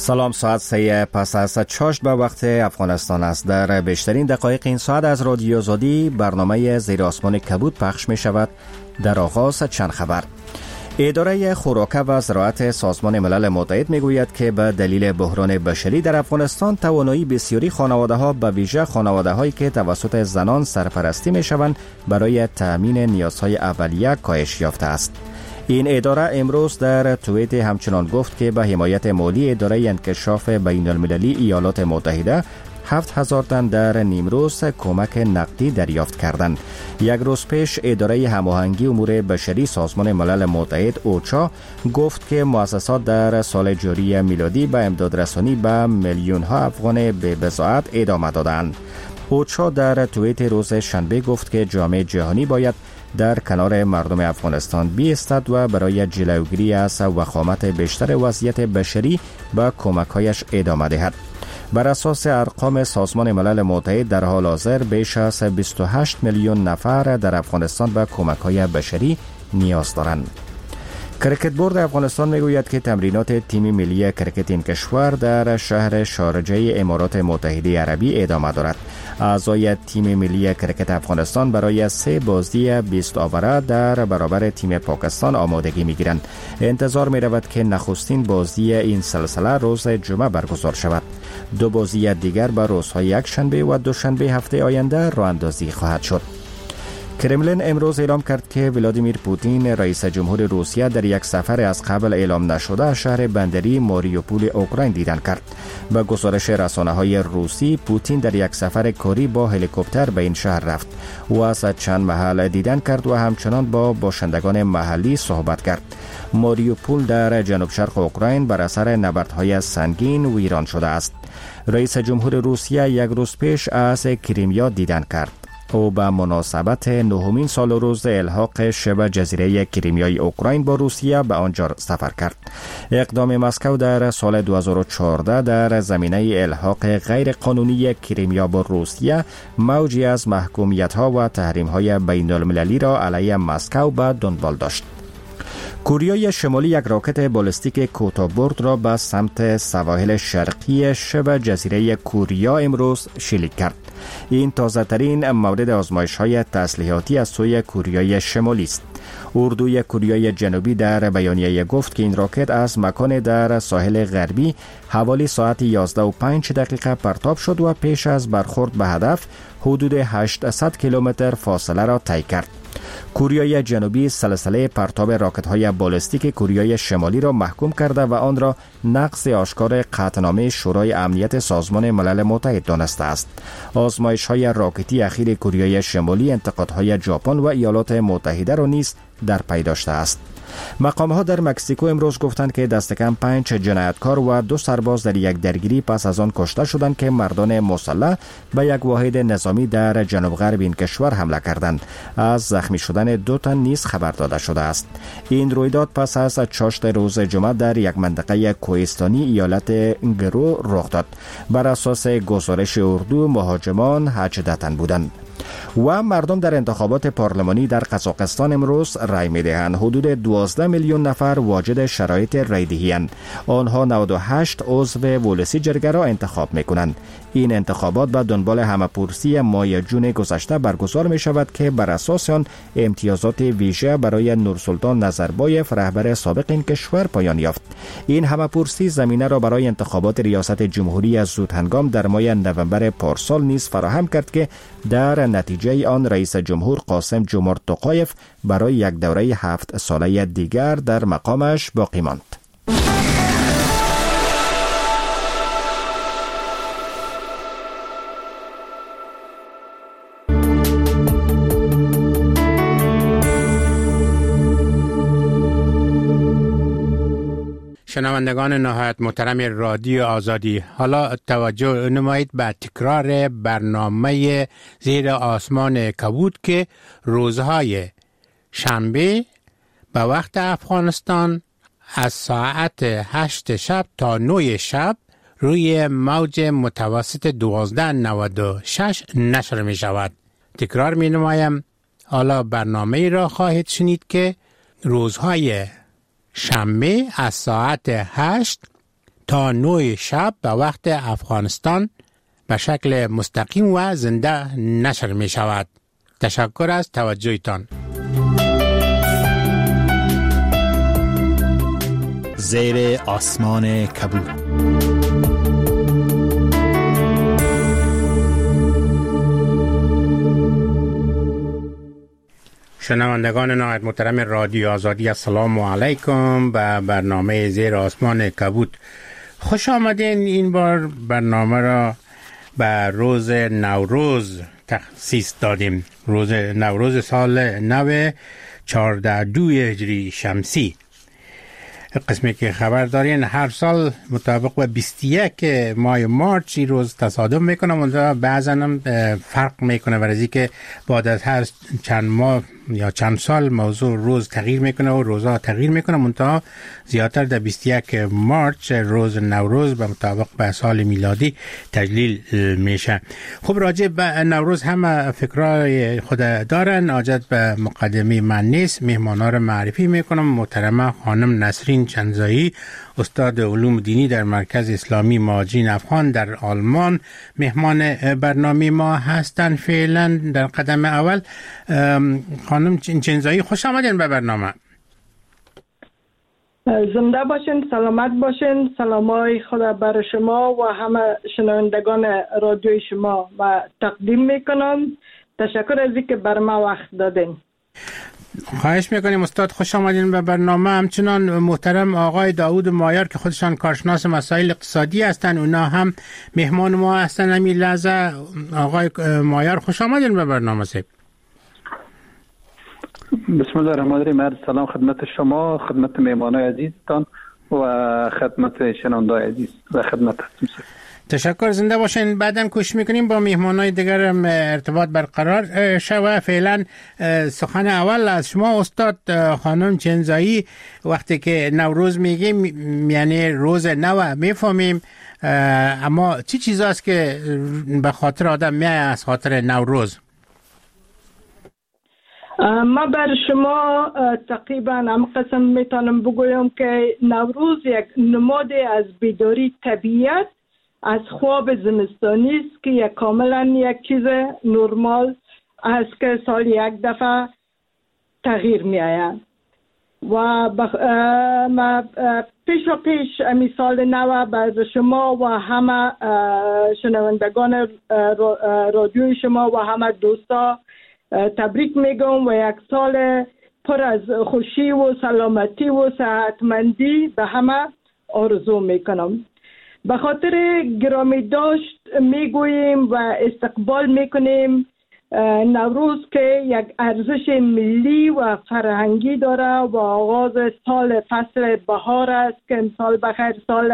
سلام، ساعت 3 پس از چاشت به وقت افغانستان است. در بیشترین دقایق این ساعت از رادیو آزادی برنامه زیر آسمان کبود پخش می شود. در آغاز چند خبر. اداره خوراک و زراعت سازمان ملل متحد می گوید که به دلیل بحران بشری در افغانستان توانایی بسیاری خانواده ها به ویژه خانواده هایی که توسط زنان سرپرستی می شوند برای تأمین نیازهای اولیه کاهش یافته است. این اداره امروز در توییت همچنان گفت که به حمایت مالی اداره انکشاف بین المللی ایالات متحده 7,000 تن در نیمروز کمک نقدی دریافت کردند. یک روز پیش اداره هماهنگی امور بشری سازمان ملل متحد اوچا گفت که مؤسسات در سال جاری میلادی به امداد رسانی به میلیون ها افغان به بضاعت ادامه دادند. اوچا در توییت روز شنبه گفت که جامعه جهانی باید در کنار مردم افغانستان بایستد و برای جلوگیری از وخامت بیشتر وضعیت بشری به کمک‌هایش ادامه دهد. بر اساس ارقام سازمان ملل متحد در حال حاضر بیش از 28 میلیون نفر در افغانستان به کمک‌های بشری نیاز دارند. کرکت بورد افغانستان میگوید که تمرینات تیم ملی کرکت این کشور در شهر شارجه امارات متحده عربی ادامه دارد. اعضای تیم ملی کرکت افغانستان برای 3 بازی 20 آوره در برابر تیم پاکستان آمادگی میگیرند. انتظار می رود که نخستین بازی این سلسله روز جمعه برگزار شود. 2 بازی دیگر به روزهای یکشنبه و دوشنبه هفته آینده راه اندازی خواهد شد. کرملین امروز اعلام کرد که ولادیمیر پوتین رئیس جمهور روسیه در یک سفر از قبل اعلام نشده شهر بندری ماریوپول اوکراین دیدن کرد. به گزارش رسانه‌های روسی، پوتین در یک سفر کاری با هلیکوپتر به این شهر رفت و از چند محل دیدن کرد و همچنان با باشندگان محلی صحبت کرد. ماریوپول در جنوب شرق اوکراین بر اثر نبردهای سنگین ویران شده است. رئیس جمهور روسیه یک روز پیش از کریمیا دیدن کرد. او به مناسبت 9مین سال روز الحاق شبه جزیره کریمیای اوکراین با روسیه به آنجا سفر کرد. اقدام مسکو در سال 2014 در زمینه الحاق غیر قانونی کریمیا با روسیه موجی از محکومیت‌ها و تحریم‌های بین المللی را علیه مسکو به دنبال داشت. کوریای شمالی یک راکت بالستیک کوتاه‌برد را به سمت سواحل شرقی شبه جزیره کوریا امروز شلیک کرد. این تازه‌ترین مورد آزمایش‌های تسلیحاتی از سوی کوریای شمالی است. اردوی کوریای جنوبی در بیانیه گفت که این راکت از مکان در ساحل غربی حوالی ساعت 11:05 پرتاب شد و پیش از برخورد به هدف حدود 800 کیلومتر فاصله را طی کرد. کوریای جنوبی سلسله پرتاب راکت‌های بالستیک کوریای شمالی را محکوم کرده و آن را نقض آشکار قطعنامه شورای امنیت سازمان ملل متحد دانسته است. آزمایش‌های راکتی اخیر کوریای شمالی انتقادهای ژاپن و ایالات متحده را نیز در پی داشته است. مقام‌ها در مکزیکو امروز گفتند که دست کم 5 جنایتکار و 2 سرباز در یک درگیری پس از آن کشته شدند که مردان مسلح به یک واحد نظامی در جنوب غرب این کشور حمله کردند. از زخمی شدن 2 تن نیز خبر داده شده است. این رویداد پس از چاشت روز جمعه در یک منطقه کوهستانی ایالت گرو رخ داد. بر اساس گزارش اردو مهاجمان 18 تن بودند. و مردم در انتخابات پارلمانی در قزاقستان امروز رای می‌دهند. حدود 12 میلیون نفر واجد شرایط رایدهی‌اند. آنها 98 عضو ولسی جرگه را انتخاب می‌کنند. این انتخابات به دنبال همه‌پرسی ماه جون گذشته برگزار می‌شود که بر اساس آن امتیازات ویژه برای نورسلطان نظربایف رهبر سابق این کشور پایان یافت. این همه‌پرسی زمینه را برای انتخابات ریاست جمهوری زودهنگام در ماه نوامبر پارسال نیز فراهم کرد که در نتیجه آن رئیس جمهور قاسم جمعت توقایف برای یک دوره 7 ساله دیگر در مقامش باقی ماند. شنوندگان نهایت محترم رادیو آزادی، حالا توجه نمایید به تکرار برنامه زیر آسمان کبود که روزهای شنبه به وقت افغانستان از ساعت 8 شب تا 9 شب روی موج متوسط 1296 نشر می شود. تکرار می نمایم. حالا برنامه را خواهید شنید که روزهای شنبه از ساعت 8 تا 9 شب به وقت افغانستان به شکل مستقیم و زنده نشر می شود. تشکر از توجهتان. زیر آسمان کبود. شنوندگان نهایت محترم رادیو آزادی، السلام علیکم. به برنامه زیر آسمان کبود خوش آمدین. این بار برنامه را به روز نوروز تخصیص دادیم. روز نوروز سال نو 14/2 هجری شمسی. قسمی که خبر دارین هر سال مطابق به 21 ماه مارچ این روز تصادم میکنه، منتها بعضا هم فرق میکنه ورزی که بعد از هر چند ماه یا چند سال موضوع روز تغییر میکنه و روزها تغییر میکنه، منتها زیادتر در 21 مارچ روز نوروز به مطابق به سال میلادی تجلیل میشه. خب راجع به نوروز همه فکرای خود دارن، حاجت به مقدمه من نیست. مهمانا رو معرفی میکنم. محترمه خانم نسرین چنزایی، استاد علوم دینی در مرکز اسلامی مهاجرین افغان در آلمان، مهمان برنامه ما هستن فعلا در قدم اول. خانم چنزایی خوش آمدین به برنامه. زنده باشین، سلامت باشین. سلامای خدا بر شما و همه شنوندگان رادیوی شما و تقدیم میکنم. تشکر از اینکه بر ما وقت دادین. خواهش میکنیم استاد، خوش آمدین به برنامه. همچنان محترم آقای داود مایار که خودشان کارشناس مسائل اقتصادی هستن، اونا هم مهمان ما هستن همین لحظه. آقای مایار خوش آمدین به برنامه سید. بسم الله الرحمن الرحیم. سلام خدمت شما، خدمت مهمانای عزیزتان و خدمت شنوندای عزیز و خدمت تشکر. زنده باشین. بعداً کوشش میکنیم با مهمانای دیگر ارتباط برقرار شود. فعلا سخن اول از شما استاد. خانم چنزایی، وقتی که نوروز میگیم یعنی روز نو میفهمیم، اما چی چیزاست که به خاطر آدم میاد از خاطر نوروز؟ ما بر شما تقریبا هم قسم میتونم بگویم که نوروز یک نماد از بیداری طبیعت از خواب زمستانی است که یک کاملا یک چیز نرمال است که سال یک دفعه تغییر می آید و ما پیش و پیش امی سال نو بر شما و همه شنوندگان رادیوی شما و همه دوستا تبریک میگم و یک سال پر از خوشی و سلامتی و صحتمندی به همه آرزو میکنم. به خاطر گرامی داشت میگوییم و استقبال میکنیم نوروز که یک ارزش ملی و فرهنگی داره و آغاز سال فصل بهار است که امسال بخیر سال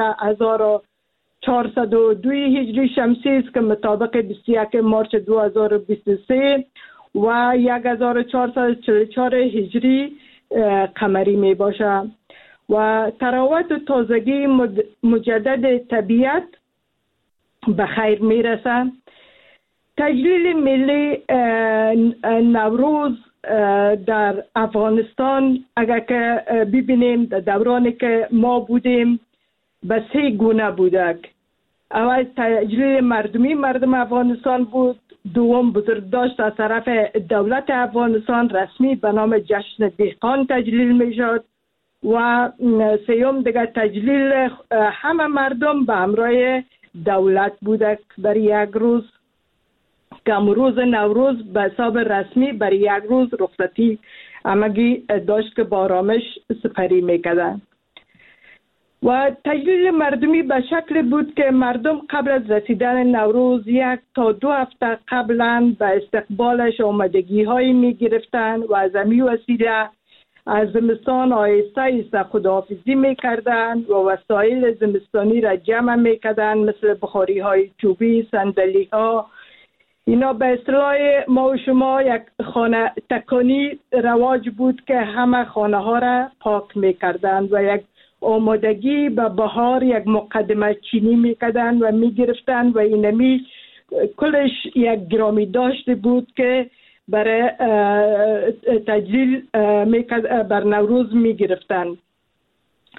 1402 هجری شمسی است که مطابق 21 مارچ 2023 و 1444 هجری قمری می باشه و تراوت و تازگی مجدد طبیعت به خیر می رسه. تجلیل ملی نوروز در افغانستان اگر که ببینیم در دورانی که ما بودیم به 3 گونه بودک. اول تجلیل مردمی مردم افغانستان بود، دوم بزرگداشت از طرف دولت افغانستان رسمی به نام جشن دهقان تجلیل می شد و سیوم دیگه تجلیل همه مردم به همراه دولت بوده برای یک روز که روز نوروز به حساب رسمی برای یک روز رخصتی همگی داشت که با آرامش سپری میکردن. و تجلیل مردمی به شکل بود که مردم قبل از رسیدن نوروز 1 تا 2 هفته قبلا به استقبالش آمادگی هایی می گرفتن و از امی وسیله از زمستان آهسته آهسته خداحافظی می کردن و وسایل زمستانی را جمع می کردن مثل بخاری های چوبی، صندلی ها. اینا به اصطلاح ما و شما یک خانه تکانی رواج بود که همه خانه ها را پاک می کردن و یک آمادگی به بهار یک مقدمه چینی می کردن و می گرفتن و اینمی کلش یک گرامی داشته بود که برای تجلیل بر نوروز می گرفتن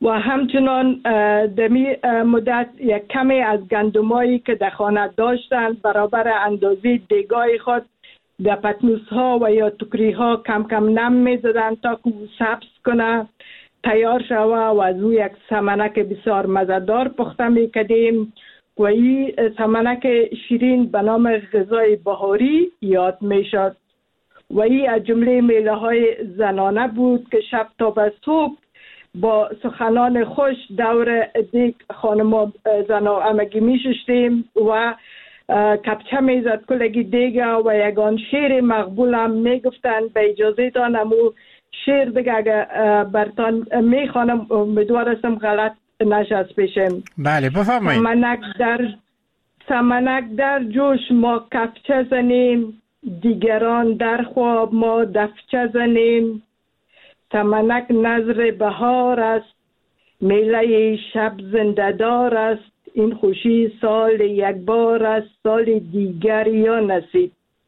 و همچنان دمی مدت یک کمی از گندمایی که در خانه داشتن برابر اندازه دیگای خود در پتنوس ها و یا تکری ها کم کم نم می زدن تا که سبز کنه تیار شوه و از او یک سمنک بسیار مزدار پخته می کردیم و این سمنک شیرین به نام غذای بهاری یاد می شد و این از جمله میله های زنانه بود که شب تا به صبح با سخنان خوش دور دیگ خانم زنا امگی می ششتیم و کپچه می زد کلگی دیگه و یگان شعر مقبول هم می گفتن به اجازه تان امو شعر دیگه اگه برتان می خوانم امیدوارستم غلط نشست پیشم. بله بفرمایید. سمنک در جوش ما کپچه زنیم، دیگران در خواب ما دفچه زنیم. سمنک نظر بهار است، میله شب زنده‌دار است. این خوشی سال یک بار است، سال دیگر یا نصیب.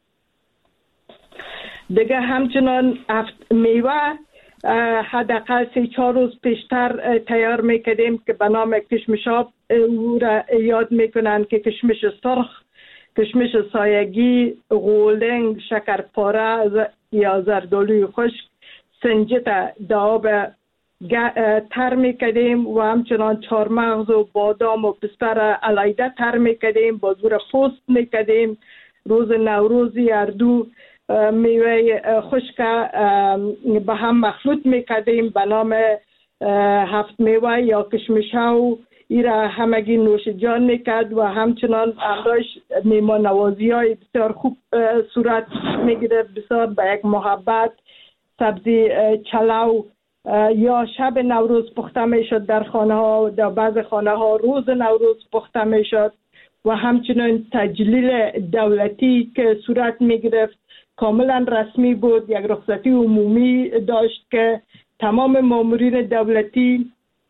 دیگه همچنان میوه حداقل 3-4 روز پیشتر تیار میکردیم که به نام کشمشاب او را یاد میکنن که کشمش سرخ، کشمش سایگی، غولنگ، شکرپاره یا زردالوی خشک، سنجت دآب تر میکردیم و همچنان چارمغز و بادام و پستر علیده تر میکردیم، با زور پوست میکردیم. روز نوروزی اردو میوه خشک به هم مخلوط میکردیم به نام 7 میوه یا کشمشاو. ایرا همگی نوش جان میکرد و همچنان همراهش میمان نوازی های بسیار خوب صورت میگیره، بسیار به یک محبت. سبزی چلاو یا شب نوروز پخته میشد در خانه ها، در بعض خانه ها روز نوروز پخته میشد و همچنان تجلیل دولتی که صورت میگرفت کاملا رسمی بود. یک رخصتی عمومی داشت که تمام مامورین دولتی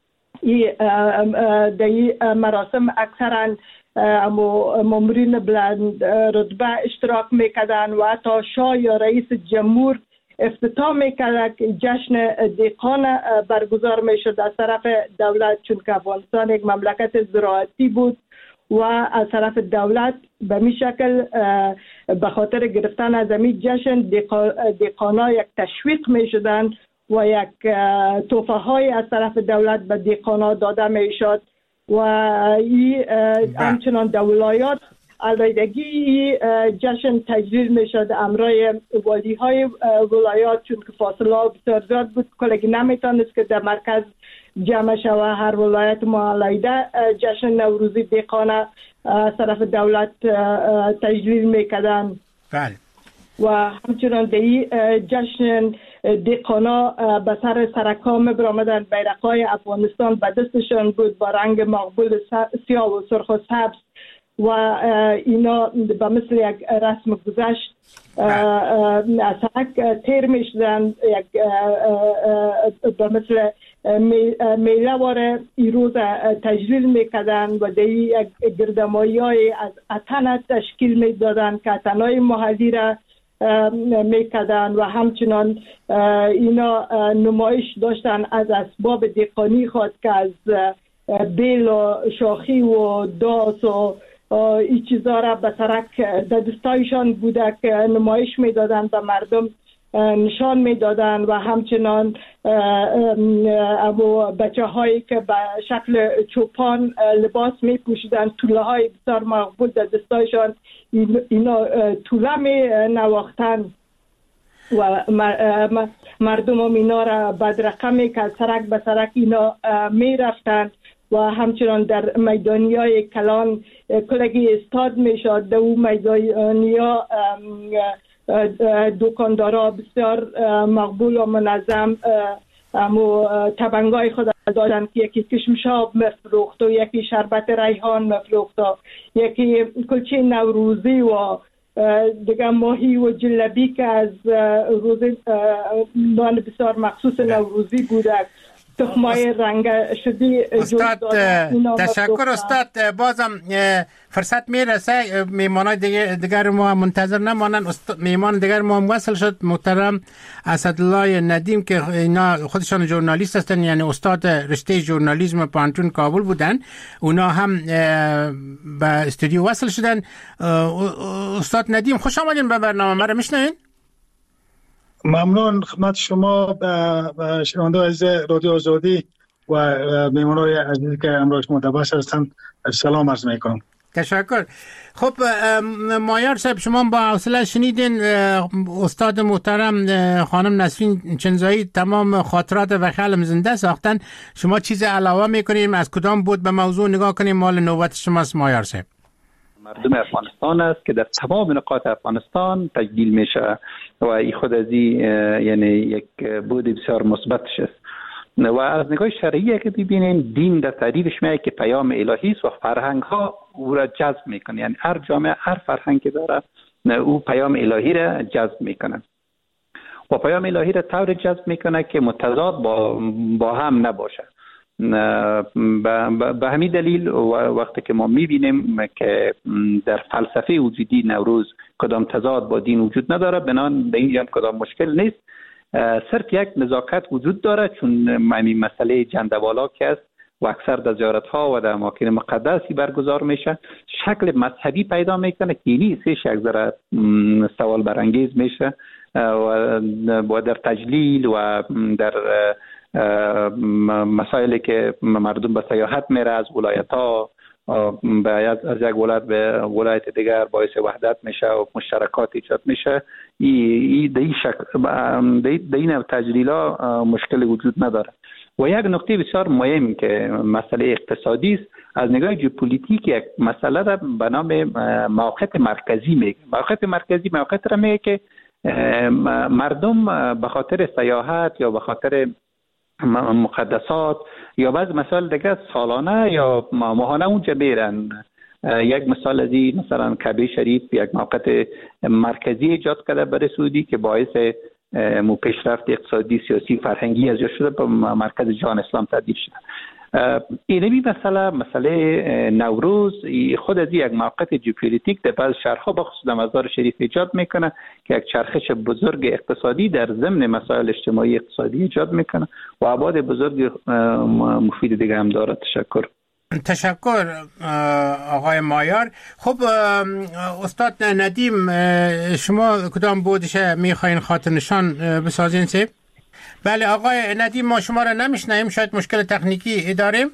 در این مراسم اکثرا مامورین بلند رتبه اشتراک میکردن و حتی شاه یا رئیس جمهور افتتاح میکرد که جشن دهقان برگزار میشد از طرف دولت، چون که افغانستان یک مملکت زراعتی بود و از طرف دولت به می شکل به خاطر گرفتن از این جشن دهقانا یک تشویق می شدن و یک تحفه های از طرف دولت به دهقانا داده می شد و این همچنان در ولایات علیدگی جشن تجلیل می شد امرای والی های ولایات، چون که فاصله بسیار زیاد بود کلگی نمیتونست که در مرکز جمع شوه. هر ولایت ما علیده جشن نوروزی دهقانه از طرف دولت تجلیل میکردن. بله. و همچنان دی جشن دهقانا به سر سرکام برآمدن بیرقای افغانستان به دستشان بود با رنگ مقبول سیاه و سرخ و سبز و اینا به مثل یک رسم گذشت از سرک تیر میشدن، یک به مثل میله واره ای روز تجلیل میکردن و دی یک گردمایی های از اتن تشکیل میدادن که اتنای محلی را میکردن و همچنان اینا نمایش داشتن از اسباب دهقانی خود که از بیل و شاخی و داس و این چیزا را به سرک در دستایشان بوده که نمایش میدادن و مردم نشان میدادن و همچنان بچه هایی که به شکل چوپان لباس می پوشیدن، طوله های بسیار مقبول در دستایشان اینا طوله می نواختن و مردم هم اینا را بدرقمی که سرک به سرک اینا می رفتن و همچنان در میدانی های کلان کلگی استاد می شد. در اون میدانی ها دکاندارا بسیار مقبول و منظم تبنگای خود داشتن که یکی کشمشاب مفروخت و یکی شربت ریحان مفروخت و یکی کلچه نوروزی و دیگه ماهی و جلبی که از روز نان بسیار مخصوص نوروزی بوده تخمای رنگ شدی استاد تشکر استاد. بازم فرصت میرسه میمانای دیگر ما منتظر نمانن. میمان دیگر ما وصل شد، محترم اسدالله ندیم که اینا خودشان ژورنالیست هستن، یعنی استاد رشته ژورنالیسم پانتون کابل بودن، اونا هم به استودیو وصل شدن. استاد ندیم خوش آمدین به برنامه. مرا میشنوین؟ ممنون خدمت شما و شنونده عزیز رادیو آزادی و میهمانان عزیزی که امروز متبس هستند سلام عرض میکنم. تشکر. خب مایار صاحب، شما با حوصله شنیدین استاد محترم خانم نسرین چنزایی تمام خاطرات و خیالم زنده ساختن. شما چیز علاوه میکنیم؟ از کدام بود به موضوع نگاه کنیم؟ مال نوبت شماست مایار صاحب. مردم افغانستان است که در تمام نقاط افغانستان تجلیل میشه و این خود از یعنی یک بود بسیار مثبتش است. و از نگاه شرعی که ببینیم دین در تعریفش میگه که پیام الهی است و فرهنگ ها او را جذب میکنه، یعنی هر جامعه هر فرهنگی داره او پیام الهی را جذب میکنه و پیام الهی را طور جذب میکنه که متضاد با هم نباشه. به همین دلیل وقتی که ما میبینیم که در فلسفه وجودی نوروز کدام تضاد با دین وجود نداره، بنان به اینجا کدام مشکل نیست، صرف یک نزاکت وجود داره، چون همین مسئله جندوالا که است و اکثر در زیارت ها و در اماکن مقدسی برگزار میشه شکل مذهبی پیدا میکنه که اینی سیش یک ذره سوال برانگیز میشه و در تجلیل و در مسائلی که مردم به سیاحت میره از ولایت ها از یک ولایت به ولایت دیگر باعث وحدت میشه و مشترکات ایجاد میشه. این تجلیلا مشکل وجود نداره. و یک نکته بسیار مهم که مسئله اقتصادی است، از نگاه ژئوپلیتیک یک مسئله را به نام موقعیت مرکزی میگه. موقعیت مرکزی موقعیت را میگه که مردم به خاطر سیاحت یا به خاطر مقدسات یا بعض مسائل دیگه سالانه یا ماهانه اونجا میرن. یک مثال از این مثلا کعبه شریف یک موقعیت مرکزی ایجاد کرده برای سعودی که باعث پیشرفت اقتصادی، سیاسی، فرهنگی از جا شده به مرکز جهان اسلام تبدیل شده. اینمی مسئله نوروز خود از یک موقعیت ژئوپلیتیک در بعض شهرها بخصوص در مزار شریف ایجاد میکنه که یک چرخش بزرگ اقتصادی در ضمن مسائل اجتماعی اقتصادی ایجاد میکنه و ابعاد بزرگ مفید دیگه هم داره. تشکر آقای مایار. خب استاد ندیم، شما کدام بودش میخواین خاطر نشان بسازین سیب؟ بله آقای ندیم، ما شما را نمیشنیم، شاید مشکل تکنیکی داریم.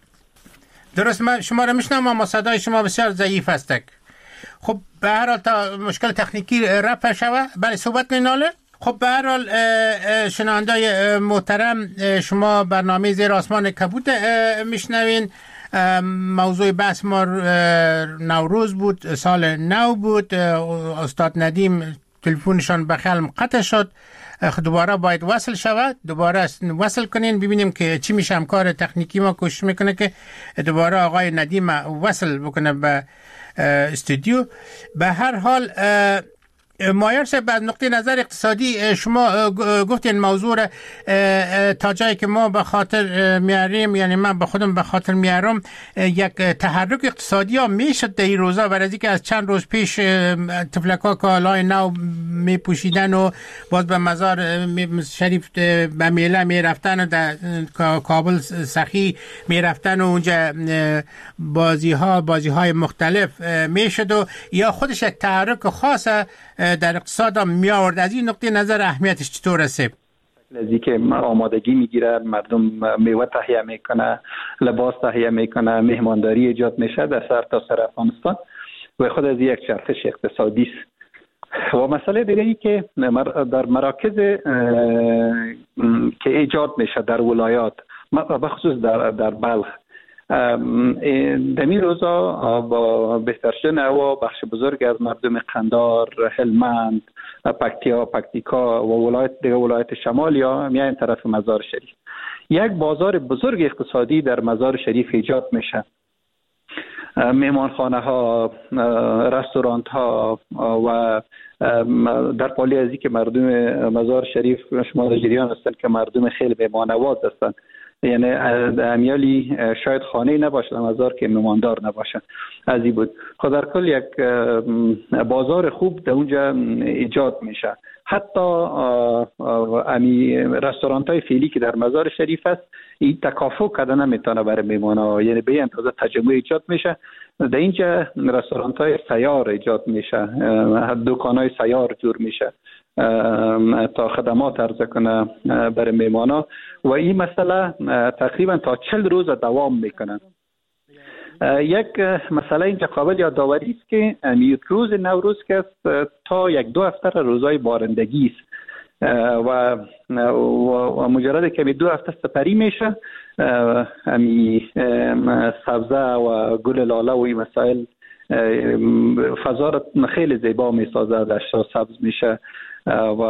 درست، من شما را میشنم اما صدای شما بسیار ضعیف است. خب به هر حال تا مشکل تکنیکی رفع شود. بله صحبت نیناله. خب به هر حال شنوندای محترم، شما برنامه زیر آسمان کبود میشنوین. موضوع بحث ما نوروز بود، سال نو بود. استاد ندیم تلفنشان به خلم قطع شد، دوباره باید وصل شود، دوباره وصل کنین ببینیم که چی میشه. همکار تکنیکی ما کوشش میکنه که دوباره آقای ندیم وصل بکنه به استودیو. به هر حال مایار صاحب، از نقطه نظر اقتصادی شما گفتین موضوع تا جایی که ما به خاطر میاریم، یعنی من به خودم به خاطر میارم، یک تحرک اقتصادی ها میشد در این روزا، برای که از چند روز پیش تفلکا کالای نو میپوشیدن و باز به مزار شریف به میله میرفتن و در کابل سخی میرفتن و اونجا بازی های مختلف میشد و یا خودش یک تحرک خاصه در اقتصاد هم می آورد. از این نقطه نظر اهمیتش چطور است؟ از که آمادگی میگیره، مردم میوه تهیه میکنه، لباس تهیه میکنه، مهمانداری ایجاد میشه در سر تا سر افغانستان و خود از یک چرخش اقتصادی است. و مسئله دیگه ای که در مراکز که ایجاد میشه در ولایات، بخصوص در بلخ، دمی روزا با بهتر شدن هوا بخش بزرگ از مردم قندار، هلمند، پکتیکا و ولایت شمالیا میاین طرف مزار شریف. یک بازار بزرگ اقتصادی در مزار شریف ایجاد میشه. مهمانخانه ها، رستوران ها و در پالی ازی که مردم مزار شریف شما در جریان هستند که مردم خیلی مهمانواز هستند یعنی امیالی شاید خانه نباشه در مزار که مهماندار نباشه. از این بود خود در کل یک بازار خوب در اونجا ایجاد میشه. حتی امی رستورانت های فعلی که در مزار شریف است این تکافؤ کردن نمیتونه برای میمانا، یعنی به این تازه تجمع ایجاد میشه. در اینجا رستورانت های سیار ایجاد میشه، دکان های سیار جور میشه تا خدمات عرضه کنه برای میمانا و این مسئله تقریبا تا 40 روز دوام میکنه. یک مسئله اینجا قابل یادآوری است که روز نوروز که است تا 1-2 هفته روزای بارندگی است و مجرد که 2 هفته سپری میشه سبزه و گل لاله و این مسائل فضا را خیلی زیبا میسازه، دشت سبز میشه و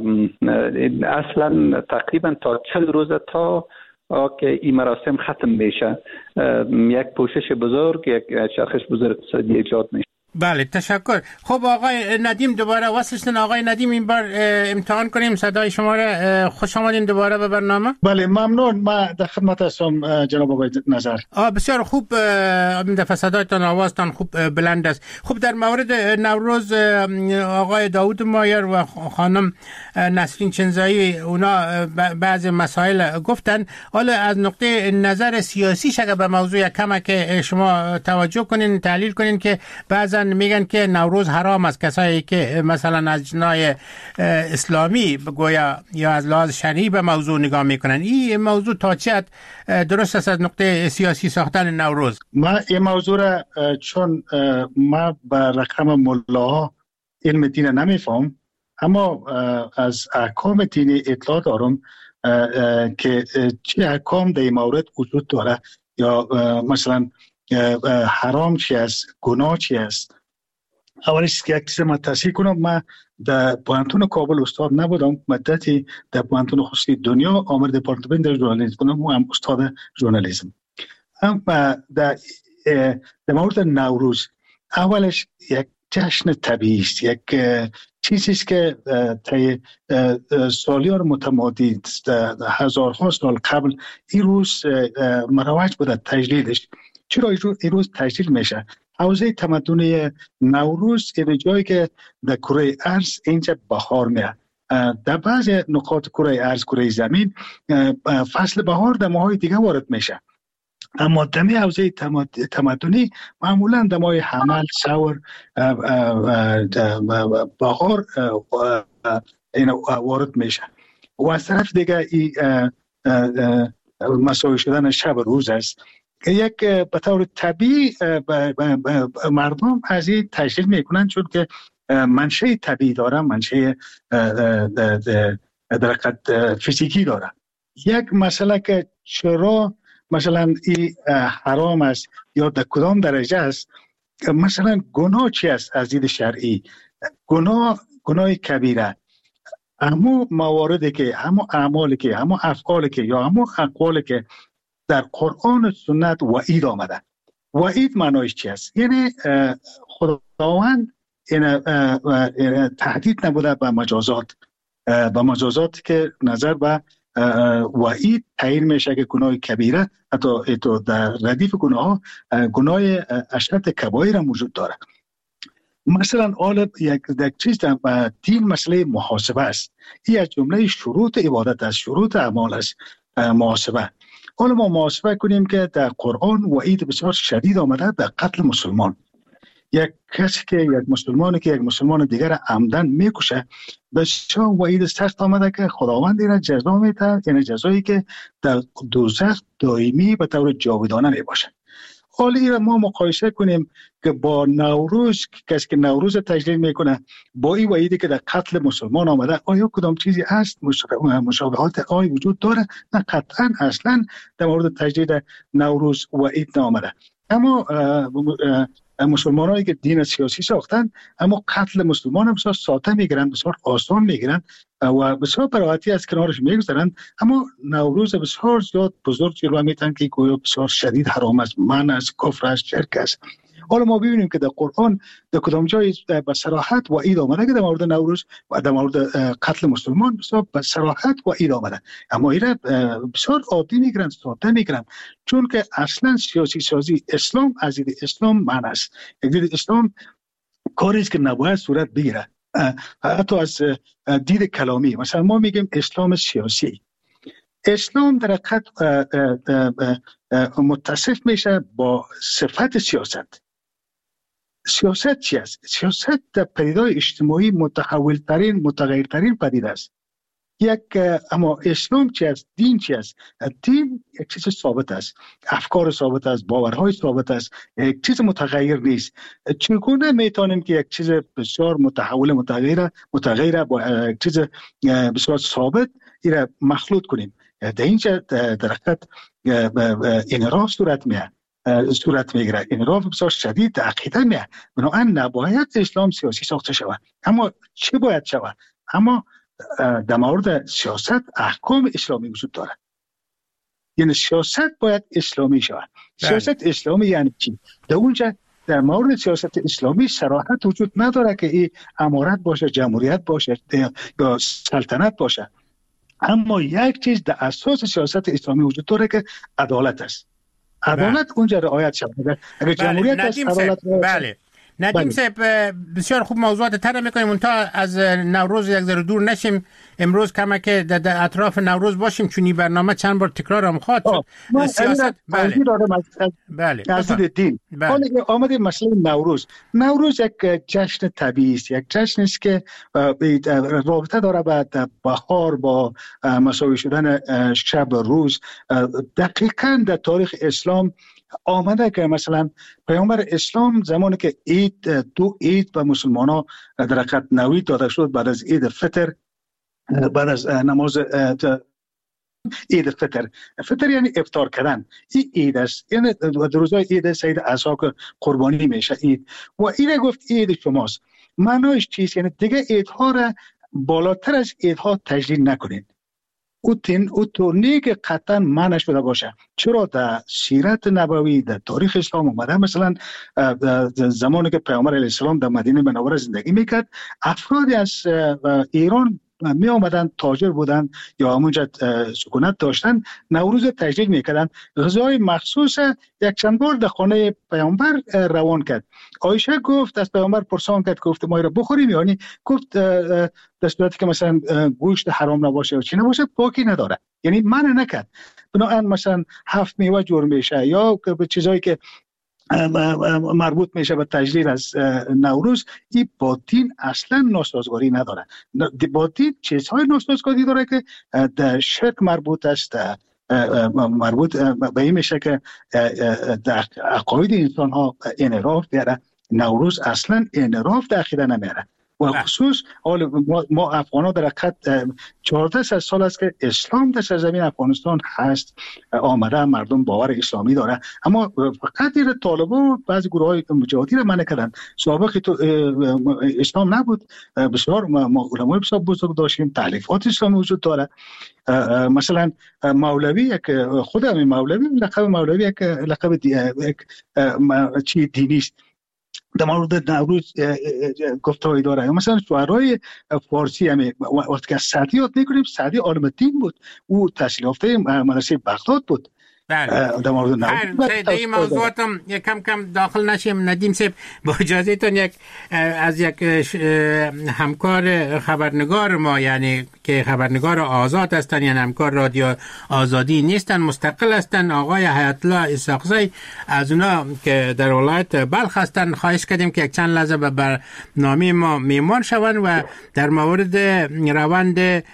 اصلا تقریبا تا 40 روز تا که این مراسم ختم میشه یک پوشش بزرگ، یک چرخش بزرگ اقتصادی ایجاد میشه. بله تشکر. خب آقای ندیم دوباره واسهشتن. آقای ندیم این بار امتحان کنیم صدای شما را. خوش آمدین دوباره به برنامه. بله ممنون. ما در خدمت هستم جناب آقای نظر. بسیار خوب. این دفعه صدایتان آوازتان خوب بلند است. خب در مورد نوروز آقای داوود مایر و خانم نسرین چنزایی اونا بعضی مسائل گفتن. حالا از نقطه نظر سیاسی شگه به موضوع کمه که شما توجه کنین، تحلیل کنین که بعضا میگن که نوروز حرام است. کسایی که مثلا از جنای اسلامی بگویا یا از لحاظ شرعی به موضوع نگاه میکنن، این موضوع تا چه حد درست است از نقطه سیاسی ساختن نوروز؟ ما این موضوع را چون ما به رقم ملاها علم دین نمیفهم، اما از احکام دینی اطلاع دارم که چه احکام در این مورد وجود داره یا مثلا حرام چی است، گناه چی است. اولش که یک چیز ما تصحیح کنم، ما در پوهنتون کابل استاد نبودم، مدتی در پوهنتون خصوصی دنیا آمد دپارتمنت در ژورنالیسم کنم و هم استاد ژورنالیسم. در مورد نوروز اولش یک جشن طبیعی است، یک چیزی است که طی سالیان متمادی هزارها سال قبل این روز مروج بوده تجلیلش. چرا این روز تجلیل میشه؟ حوزه تمدنی نوروز که جایی که در کره ارض اینجا بهار میاد. در بعض نقاط کره ارض، کره زمین، فصل بهار در ماهای دیگه وارد میشه. اما دمی حوزه تمدنی معمولا در ماه حمل، ثور، بهار وارد میشه. و از طرف دیگه این مساوی شدن شب روز است که یک به طور طبیعی مردم از این تشکیل میکنن، چون که منشأ طبیعی داره، منشأ در حقیقت فیزیکی داره. یک مسئله که چرا مثلا این حرام است یا در کدام درجه است، مثلا گناه چی است از دید شرعی؟ گناه کبیره همون مواردی که، همون اعمالی که، همون افعالی که یا همون اقوالی که در قرآن و سنت وعید آمده. وعید معنایش چی است؟ یعنی خداوند تهدید نبوده به مجازات که نظر به وعید تعیین میشه که گناه کبیره، حتی در ردیف گناه اشد کبایر موجود داره. مثلا یک چیز در دین مسئله محاسبه است. این از جمله شروط عبادت است، شروط اعمال است، محاسبه. حالا ما محاسبه کنیم که در قرآن وعید بسیار شدید آمده به قتل مسلمان. یک کسی که یک مسلمان دیگر عمدن میکشه، بسیار وعید سخت آمده که خداوند این جزا میده، یعنی جزایی که در دوزخ دائمی به طور جاودانه میباشه. حالا این ما مقایسه کنیم که با نوروز، کسی که نوروز تجلیل میکنه با این وعیدی که در قتل مسلمان آمده، آیا کدام چیزی هست مشابهات آی وجود داره؟ نه قطعا اصلا در مورد تجلیل نوروز وعید نآمده. اما مسلمانایی که دین سیاسی ساختن، اما قتل مسلمان هم بسیار ساده میگیرن، بسیار آسان میگیرن و بسیار براحتی از کنارش میگذرن. اما نوروز بسیار زیاد بزرگ جلوه میتن که گویا بسیار شدید حرام است، من است، کفر است، شرک است. حالا ما ببینیم که در قرآن در کدام جای به صراحت وعید آمده که در مورد نوروز و در مورد قتل مسلمان بسیار به صراحت وعید آمده، اما اینا بسیار عادی میگیرن، ساده میگیرن، چون که اصلا سیاسی سازی اسلام از دید اسلام معنی است. دید اسلام کاری است که نباید صورت بگیره، حتی از دید کلامی. مثلا ما میگیم اسلام سیاسی. اسلام در حقیقت متصف میشه با صفت سیاست. سیاست چی است؟ سیاست در پدیده‌های اجتماعی متحول‌ترین، متغیرترین پدیده است. اما اسلام چی است؟ دین چی است؟ دین یک چیز ثابت است، افکار ثابت است، باورهای ثابت است، یک چیز متغیر نیست. چگونه میتونیم که یک چیز بسیار متحول متغیر با یک چیز بسیار ثابت ایره مخلوط کنیم؟ در اینجا در حقیقت انحراف صورت میگیره، انحراف بسیار شدید در عقیده میه. بنابراین نباید اسلام سیاسی ساخته شود. اما چه باید شود؟ اما در مورد سیاست احکام اسلامی وجود داره، یعنی سیاست باید اسلامی شود. سیاست اسلامی یعنی چی؟ در اونجا در مورد سیاست اسلامی صراحت وجود نداره که این امارت باشه، جمهوریت باشه یا سلطنت باشه، اما یک چیز در اساس سیاست اسلامی وجود داره که عدالت است. عدالت اونجا رعایت شود. اگر جمهوریت است، عدالت بله. ندیم صاحب بسیار خوب موضوعات طرح میکنیم، اونتا از نوروز یک ذره دور نشیم. امروز کما که در اطراف نوروز باشیم، چون این برنامه چند بار تکرار هم خواهد شد. سیاست بله از دین. حالا آمده مسئله نوروز یک جشن طبیعی است، یک جشن است که رابطه داره با بهار، با مساوی شدن شب و روز. دقیقاً در تاریخ اسلام آمده که مثلا پیامبر اسلام زمانی که دو عید به مسلمانان در حقیقت نوید داده شد، بعد از عید فطر، بعد از نماز عید فطر یعنی افطار کردن، این عید است، یعنی در روزهای عید سید عیسی که قربانی میشه عید، و این گفت عید شماست. معنیش چیست؟ یعنی دیگه عیدها را بالاتر از عیدها تجلیل نکنید. او تورنی که قطعا معنی شده باشه. چرا در سیرت نبوی در تاریخ اسلام اومده؟ مثلا زمانی که پیامبر علیه السلام در مدینه منوره زندگی میکرد، افرادی از ایران می آمدن، تاجر بودن یا همونجا سکونت داشتن، نوروز تجلیل میکردن. غذای مخصوص یک چند بار در خانه پیامبر روان کرد. عایشه گفت، از پیامبر پرسان کرد، گفت ما را بخوریم؟ یعنی گفت در صورتی که مثلا گوشت حرام نباشه و چی نباشه پاکی نداره، یعنی منع نکرد. بنابراین مثلا 7 میوه جور میشه یا به چیزایی که مربوط میشه به تجلیل از نوروز، این با دین اصلا ناسازگاری نداره. با دین چیزهای ناسازگاری داره که در شرک مربوط است، مربوط به این میشه که در عقاید انسان ها انحراف بیاره. نوروز اصلا انحراف در عقیده نمیاره. و خصوص ما افغان ها در حقیقت 1400 سال است که اسلام در سرزمین افغانستان هست، آمده، مردم باور اسلامی داره، اما فقط این طالبان و بعضی گروه های مجاهدی را منع کردن. سابق تو اسلام نبود. بسیار ما علمای بسیار بزرگ داشتیم، تالیفات اسلامی وجود داره. مثلا مولوی، خود همین مولوی، لقب مولوی یک لقب چی دینی است. در مورد نوروز گفته‌ای داره. مثلا شعرهای فارسی هم وقتی که سعدی یاد می‌کنیم، سعدی عالم دین بود، او تحصیل یافته مدرسه بغداد بود. در مورد نوروز این موضوعاتم کم داخل نشیم. ندیم صاحب با اجازهتون از یک همکار خبرنگار ما، یعنی که خبرنگار آزاد هستن، یعنی همکار رادیو آزادی نیستن، مستقل هستن، آقای حیات الله اسحاقزی، از اونا که در ولایت بلخ هستن خواهش کردیم که یک چند لحظه به برنامه ما میمان شوند و در مورد روند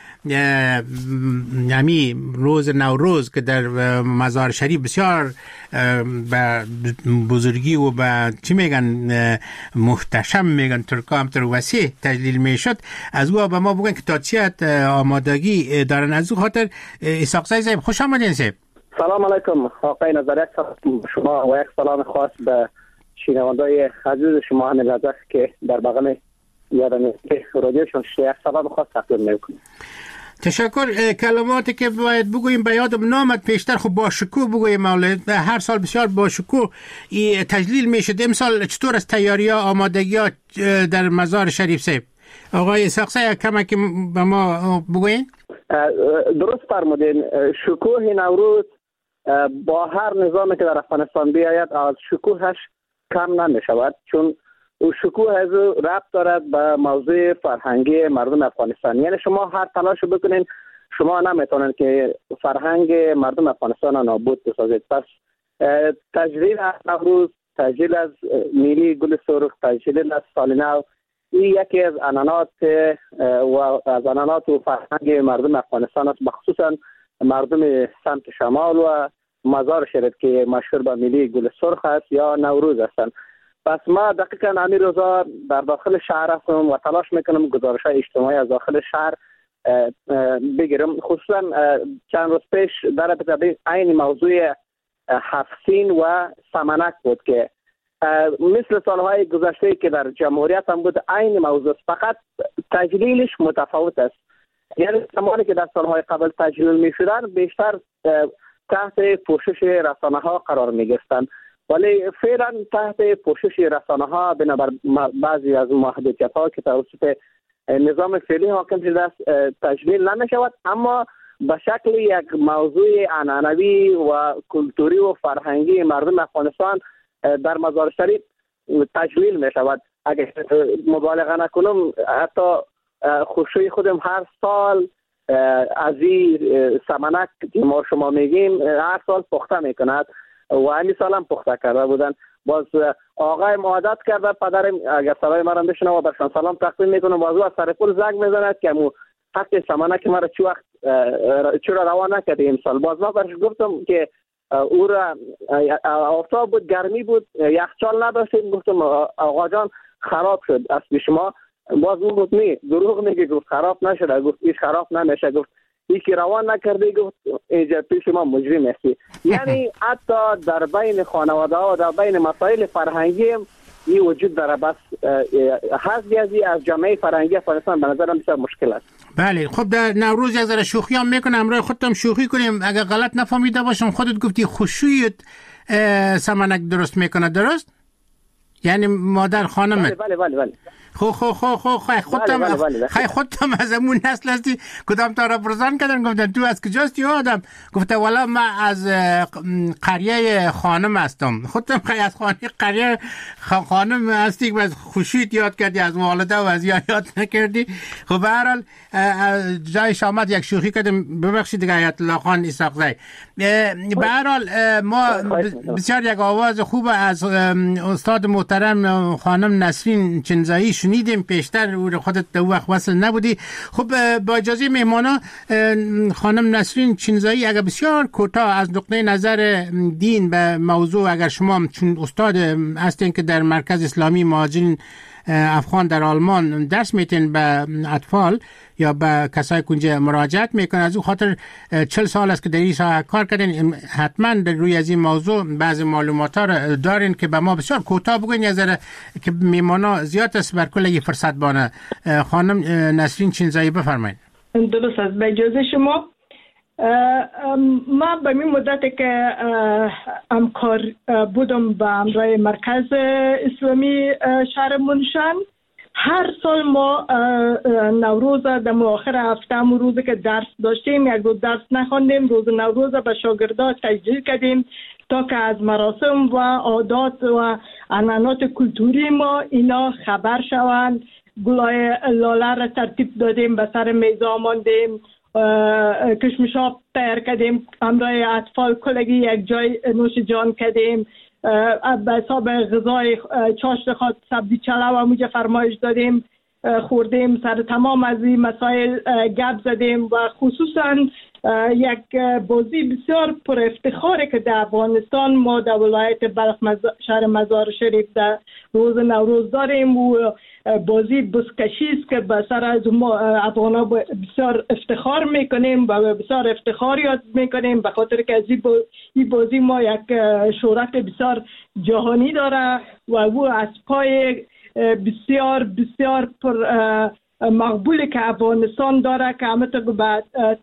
یعنی روز نوروز که در مزار شریف بسیار به بزرگی و به چی میگن محتشم میگن ترکا هم تر وسیع تجلیل میشد، از او به ما بگن که تا چی آمادگی دارن. از او خاطر اسحاقزی صاحب خوش آمدین. صاحب سلام علیکم آقای نظریت، شما و یک سلام خاص به شنوندای عزیز شما همین لحظه که در بغل یادم که رادیوشون یک سلام خاص تقدیم میکنم. تشکر. کلماتی که باید بگوییم به یادم نامد پیشتر، خب با شکوه بگوییم مولد. هر سال بسیار با شکوه تجلیل میشه. امسال چطور از تیاری ها آمادگی ها در مزار شریف صاحب؟ آقای اسحاق صاحب کمک به ما بگویین. درست فرمودین. شکوه نوروز با هر نظامی که در افغانستان بیاید از شکوهش کم نمی شود، چون شکوه از ربط دارد به موضوع فرهنگی مردم افغانستان. یعنی شما هر تلاش بکنین شما نمیتونین که فرهنگ مردم افغانستان را نابود بسازید. پس تجلیل از نوروز، تجلیل از میلی گل سرخ، تجلیل از سال نو، این یکی از عنعنات و فرهنگ مردم افغانستان است، بخصوصا مردم سمت شمال و مزار شریف که مشهور به میلی گل سرخ است یا نوروز هستند. پس ما دقیقا همین روزا در داخل شهر هستم و تلاش میکنم گزارش‌های اجتماعی از داخل شهر بگیرم. خصوصا چند روز پیش در این موضوع حفصین و سمنک بود که مثل سالهای گذشته که در جمهوریت هم بود، این موضوع فقط تجلیلش متفاوت است. یعنی زمانی که در سالهای قبل تجلیل می شدن بیشتر تحت پوشش رسانه ها قرار می گرفتن، ولی فعلا تحت پوشش رسانه ها بنابر بعضی از محدودیت ها که توسط نظام فعلی حاکم شده است تجلیل نمی شود، اما به شکل یک موضوع عنعنوی و کلتوری و فرهنگی مردم افغانستان در مزار شریف تجلیل می شود. اگر مبالغه نکنم حتی خوشوی خودم هر سال از این سمنک که ما شما میگیم هر سال پخته میکند و همین سال هم پخته کرده بودن. باز آقای عادت کرده، پدرم اگر صدای مرا بشنوه و برشان سلام تقدیم میکنم، باز او از سر پول زنگ میزند که مو حق سمنک مرا چرا روان نکرده امسال. باز ما برش گفتم که او را آفتاب بود، گرمی بود، یخچال نداشتیم. گفتم آقا جان خراب شد اسب شما. باز اون گفت نه دروغ میگه، گفت خراب نشده، گفت هیچ خراب نمیشه، گفت یکی روان نکرده، گفت اینجا پیش ما مجرم هستی. یعنی حتی در بین خانواده ها و در بین مسائل فرهنگی این وجود داره. بس حذفی از جامعه فرهنگی افغانستان به نظرم بسیار مشکل است. بله. خب در نوروز یک ذره شوخی هم میکنم، همراه خودم شوخی کنیم. اگر غلط نفهمیده باشم خودت گفتی خوشویت سمنک درست میکنه، درست؟ یعنی مادر خانمت. بله. خودم از همون نسل هستی. کدام تا را پرسان کردن گفتن تو از کجاستی آدم؟ گفته والا من از قریه خانم هستم. خودم از قریه خانم هستی که از خوشیت یاد کردی، از والده و از یاد نکردی. خب به هر حال جای شامت یک شوخی کردم، ببخشید دیگه آیت الله خان اسحاق زی. به هر حال ما بسیار یک آواز خوب از استاد محترم خانم نسرین چنزایی شنیدیم. پیشتر خودت در وقت وصل نبودی. خب با اجازه مهمانا خانم نسرین چنزایی اگر بسیار کوتاه از نقطه نظر دین به موضوع، اگر شما چون استاد هستین که در مرکز اسلامی مهاجرین افغان در آلمان درس میتین به اطفال یا به کسایی که اونجا مراجعت میکنن، از اون خاطر 40 سال است که در این ساحه کار کردین، حتما روی از این موضوع بعضی معلومات ها دارین که به ما بسیار کوتاه بگوین یه ذره که میمانا زیاد است بر کل یه فرصت بانه. خانم نسرین چنزایی بفرمایید. درست است. به اجازه شما ما به این مدت که همکار بودم با همراه مرکز اسلامی شهر منشان، هر سال ما نوروز در آخر هفته روزی که درس داشتیم یک روز درس نخواندیم، روز نوروز به شاگردان تشجیع کردیم تا که از مراسم و عادات و عنعنات کلتوری ما اینا خبر شوند. گلای لاله را ترتیب دادیم، به سر میزا ماندیم، کشمشاب تیار کردیم، همراه اطفال کلگی یک جای نوش جان کردیم، به حساب غذای چاشت خود سبزی چلو و موجه فرمایش دادیم، خوردیم، سر تمام از این مسائل گپ زدیم و خصوصا یک بازی بسیار پر افتخاره که در افغانستان ما در ولایت بلخ شهر مزار شریف در روز نوروز داریم و بازی بزکشی است که به سر از ما افغانا بسیار افتخار میکنیم و بسیار افتخار یاد میکنیم به خاطر که از این بازی ما یک شهرت بسیار جهانی داره و او از پای بسیار بسیار پر مقبولی که افغانستان داره که همه به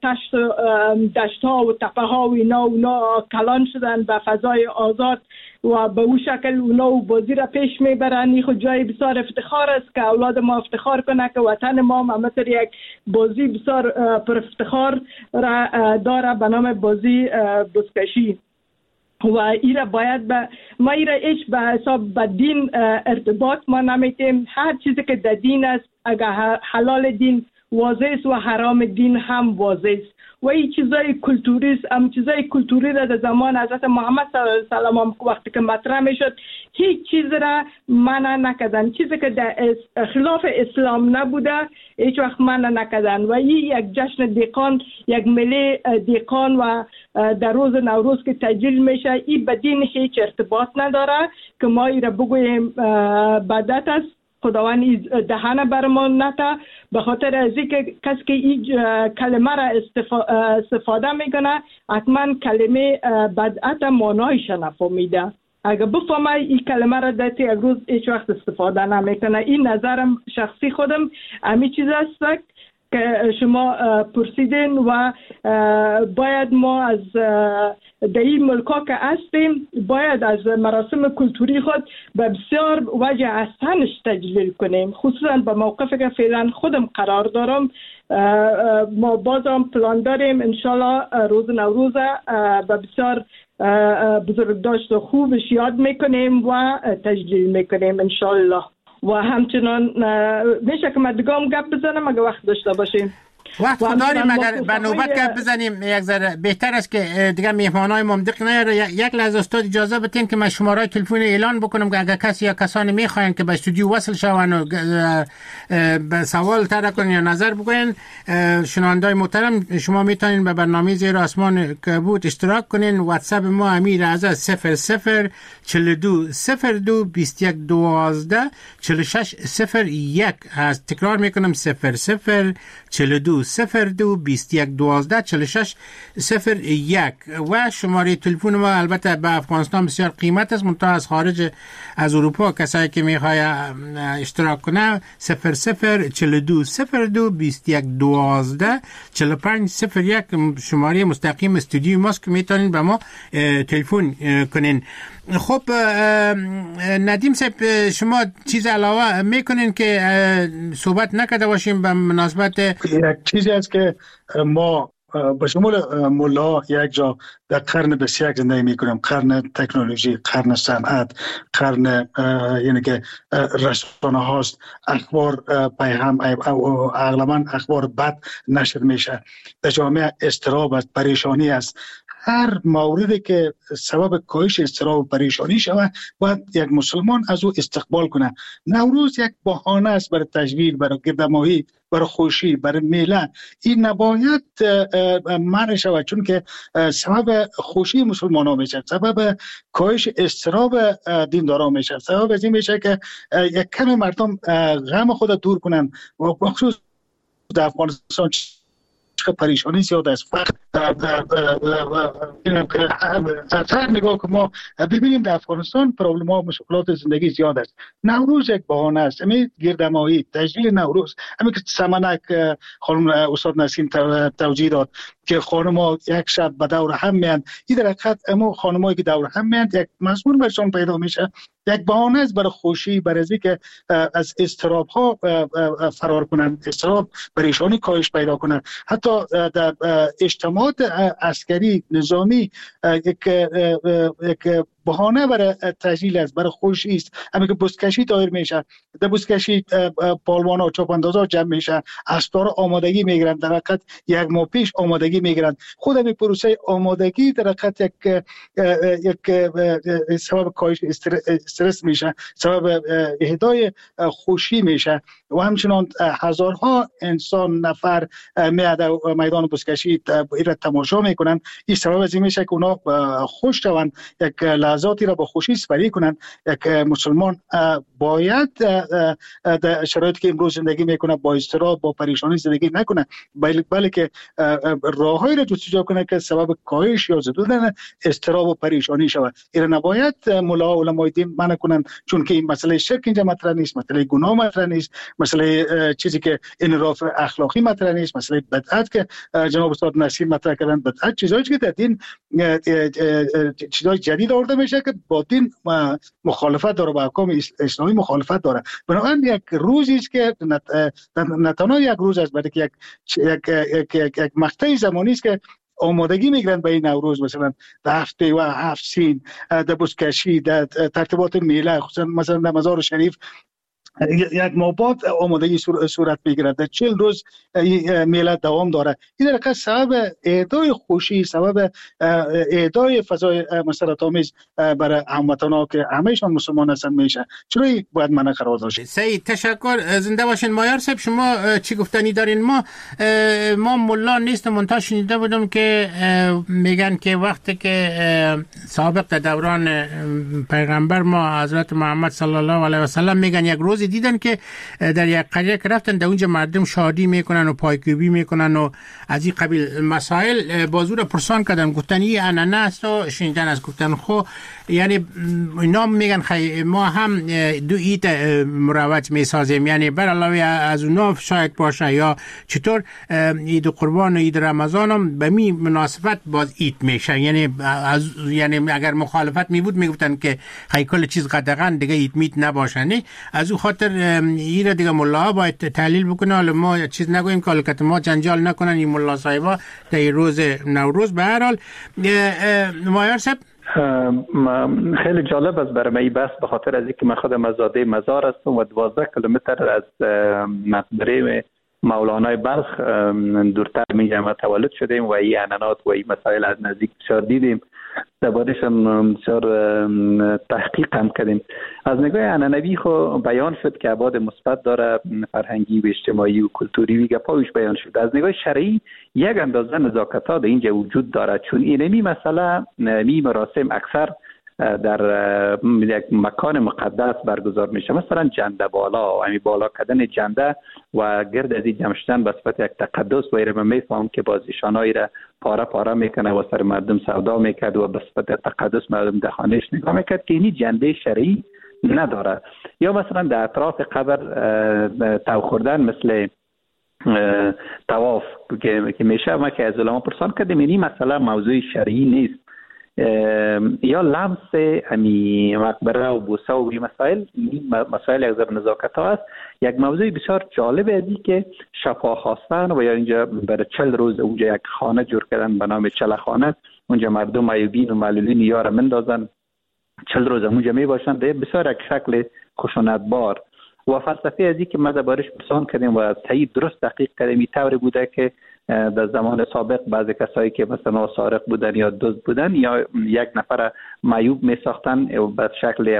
دشت ها و تپه ها و اینا کلان شدن به فضای آزاد و به اون شکل اونا و بازی را پیش میبرن. این خود جای بسیار افتخار است که اولاد ما افتخار کنه که وطن ما همطور یک بازی بسیار پر افتخار را داره به نام بازی بزکشی و ایره باید ما ایره ایش به حساب به دین ارتباط ما نمیتیم. هر چیزی که در دین است اگر حلال دین واضح است و حرام دین هم واضح است و این چیزای کلتوری است. هم چیزای کلتوری را در زمان حضرت محمد صلی الله علیه و سلم وقتی که مطرح میشد هیچ چیز را منع نکردن. چیزی که در خلاف اسلام نبوده هیچ وقت منع نکردن و این یک جشن دیقان، یک ملی دیقان و در روز نوروز که تجلیل میشه این به دین هیچ ارتباط نداره که ما این را بگوییم بدعت است. خداوند دهانه برمان نتا به خاطر از اینکه کسی که این کلمه را استفاده میکنه حتما کلمه بدعت معنایش نفهمیده. اگر بفهمه این کلمه را در یک روز هیچ وقت استفاده نمیکنه. این نظرم شخصی خودم همین چیز است که شما پرسیدین و باید ما از در این ملکا که هستیم باید از مراسم کلتوری خود به بسیار وجه احسنش تجلیل کنیم، خصوصا به موقفی که فعلا خودم قرار دارم. ما بازم پلان داریم انشالله روز نوروز به بسیار بزرگداشت و خوبش یاد میکنیم و تجلیل میکنیم انشالله. و همچنان میشه که مدگام گپ بزنم اگه وقت داشته باشیم. وقت داریم اگر به نوبت گپ بزنیم یک ذره بهتر است که دیگه مهمانای ما دق نیاره. یک لحظه استاد اجازه بدین که من شماره تلفن اعلان بکنم که اگر کسی یا کسانی میخواین که به استودیو وصل شون و به سوال طرح کنین یا نظر بگوین، شنوندای محترم شما میتونین به برنامه زیر آسمان کبوت اشتراک کنین. واتساپ ما امیر از 00 42 02 21 12 46 01 هست. تکرار میکنم 00 42 02 21 12 46 01 و شماره تلفن ما البته به افغانستان بسیار قیمت است، منتها از خارج از اروپا کسایی که میخوای اشتراک کنه 00 42 02 21 12 45 01 شماره مستقیم استودیو ماست که میتونین به ما تلفن کنین. خب ندیم صاحب شما چیز علاوه میکنین که صحبت نکرده باشیم به مناسبت یک چیزی است که ما به شمول ملا یک جا در قرن 21 زندگی میکنیم، قرن تکنولوژی، قرن صنعت، قرن یعنی که رسانه هاست، اخبار پیغام اغلبا اخبار بد نشر میشه، در جامعه اضطراب است، پریشانی است. هر موردی که سبب کاهش اضطراب و پریشانی شود باید یک مسلمان از او استقبال کنه. نوروز یک بهانه است برای تجلیل، برای گردماهی، برای خوشی، برای میله. این نباید منع شود چون که سبب خوشی مسلمان ها میشه، سبب کاهش اضطراب دینداران میشه، سبب از این میشه که یک کم مردم غم خود دور کنن و بخصوص در افغانستان پریشانی زیاد است. فقط هر نگاه که ما ببینیم در افغانستان پرابلم ها و مشکلات زندگی زیاد است. نوروز یک بهانه است، همین گردماهی، تجلیل نوروز، همین که سمنک خانم استاد نسیم توجیه داد که خانم‌ها یک شب به دور هم میان. این در حقیقت اما خانم‌هایی که دور هم میان یک مضمون برشان پیدا میشه، یک بهانه است برای خوشی، برای اینکه از اضطراب ها فرار کنند، اضطراب پریشانی کاهش پیدا کنند. حتی در اجتماعات عسکری نظامی یک بهانه برای تجلیل است، برای خوشی است. همین که بزکشی دایر میشه، در بزکشی پالوانا و چاپاندازا جمع میشه، اسبدارا آمادگی میگیرند، در حقیقت یک ماه پیش آمادگی میگیرند. خود همین پروسه آمادگی در حقیقت یک سبب کاهش استرس میشه، سبب اهدای خوشی میشه و همچنان هزارها انسان نفر در میدان بزکشی را تماشا میکنند. این سبب از این میشه که اونا خوش شوند، یک لحظاتی را با خوشی سپری کنند. یک مسلمان باید در شرایطی که امروز زندگی میکنه با اضطراب با پریشانی زندگی نکنه، بلکه راههایی را جستجو کنه که سبب کاهش یا زدودن اضطراب و پریشانی شود. این نباید ملا و علمای دین منع کنن، چون که این مسئله شرک اینجا مطرح نیست، مسئله گناه مطرح نیست، مسئله چیزی که انحراف اخلاقی مطرح نیست، مسئله بدعت که جناب استاد نصیر مطرح کردن، بدعت چیزایی که در دین چیزای جدید آورده میشه که با دین مخالفت داره، با احکام اسلامی مخالفت داره. بنابراین یک روزی است که نه تنها یک روز است، بلکه یک مقطع زمانی است که آمادگی میگیرن به این نوروز، مثلا در هفته و 7 سین، در بزکشی، در ترتیبات میله، خصوصا مثلا در مزار شریف یک ماه بعد آمادگی صورت میگیره. در 40 روز میله دوام داره. این رقم سبب اهدای خوشی، سبب اهدای فضای مسرت‌آمیز برای هموطنان که همهشان مسلمان هستن میشه. چرا باید منع قرار داشت؟ سید تشکر، زنده باشین. مایار صاحب شما چی گفتنی دارین؟ ما ملا نیستم، منتها شنیده بودم که میگن که وقتی که سابق در دوران پیغمبر ما حضرت محمد صلی الله علیه و سلم میگن یک روز دیدن که در یک قریه که رفتن در اونجا مردم شادی میکنن و پایکوبی میکنن و از این قبیل مسائل. بازو را پرسان کردن، گفتن این انانه است و شنیدن از گفتن خو، یعنی اینا میگن خیلی ما هم دو ایت مروج میسازیم، یعنی بر علاوه از اونا شاید باشه، یا چطور عید قربان و عید رمضان هم به می مناسبت باز ایت میشه، یعنی اگر مخالفت میبود میگفتن که خیلی کل چیز قدغن دیگه ایت میت نباشه. از او خاطر این دیگه ملا باید تحلیل بکنه. حالا ما چیز نگویم که حالکت ما جنجال نکنن این ملا صاحبا در روز نوروز. به هر حال مایار صاحب خیلی جالب است برای من بحث، به خاطر از اینکه من خودم از زاده مزار هستم و 12 کیلومتر از مقبره مولانای بلخ دورتر میگم تولد شدیم و این عنعنات و این مسائل از نزدیک بسیار دیدیم، درباره‌شان بسیار تحقیق هم کردیم. از نگاه عنعنوی خو بیان شد که ابعاد مثبت داره، فرهنگی و اجتماعی و کلتوری و گپایش بیان شد. از نگاه شرعی یک اندازه نزاکت‌ها در اینجا وجود داره، چون اینمی مسئله می مراسم اکثر در یک مکان مقدس برگزار میشه، مثلا جنده بالا، همین بالا کردن جنده و گرد از این جمع شدن به صفت یک تقدس و ایره. من میفهم که باز ایشانایی را پاره پاره میکنه و سر مردم سودا میکرد و به صفت تقدس مردم دخانش نگاه میکرد که اینی جنده شرعی نداره. یا مثلا در اطراف قبر تو خوردن مثل طواف که میشه، ما که از علما پرسان کردیم اینی مسئله موضوع شرعی نیست. یا لمس امی مقبره و بوسه و این مسائل یک ضرب نزاکت ها است. یک موضوع بسیار جالب ازی که شفا خواستن و یا اینجا برای 40 روز اونجا یک خانه جور کردن به نام چله خانه، اونجا مردم معیوبین و معلولین یار مندازن 40 روز اونجا می باشن. بسیار یک شکل خشونتبار و فلسفه ازی که ما دربارش پرسان کردیم و صحیح درست تحقیق کردیم این طوری بوده که در زمان سابق بعضی کسایی که مثلا سارق بودن یا دزد بودن یا یک نفر معیوب می ساختن به شکل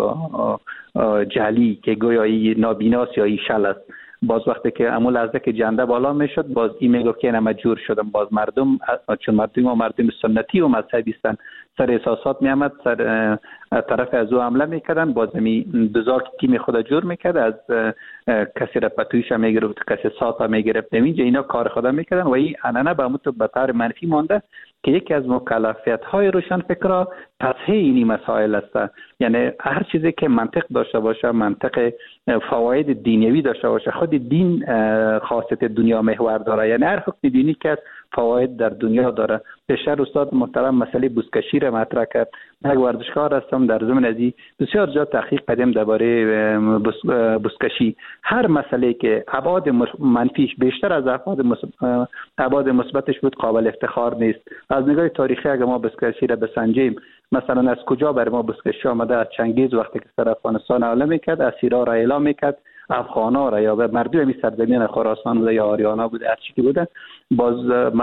جعلی که گویا نابیناست یا شل است. باز وقتی که امو لحظه که جنده بالا میشد باز این میگو که اینم مجبور شدم، باز مردم چون مردم سنتی و مذهبی هستن سر احساسات می آمد، سر طرف از او حمله میکردن، باز می دزاک تیم خود جور میکرد، از کسی را پتویش هم میگرفت، کسی ساعت هم میگرفت، اینجا اینا کار خود میکردن و این عنعنه به همون به طور منفی مانده که یکی از مکلفیت های روشن فکرها تصحیح اینی مسائل است. یعنی هر چیزی که منطق داشته باشه، منطق فواید دینیوی داشته باشه، خود دین خاصیت دنیا محور داره، یعنی هر حکم دینی که فواید در دنیا داره. پیشتر استاد محترم مسئله بزکشی را مطرح کرد. یک ورزشکار هستم، در ضمن ازی بسیار جا تحقیق کردیم درباره بزکشی. هر مسئله که ابعاد منفیش بیشتر از ابعاد مثبتش بود قابل افتخار نیست. از نگاه تاریخی اگر ما بزکشی را بسنجیم، مثلا از کجا بر ما بزکشی آمده؟ از چنگیز وقتی که سر افغانستان حمله میکرد، اسیرا را اعلام میکرد، افغانا را یا مردم می سرزمین خراسان یا آریانا بوده، هر چی که بوده، باز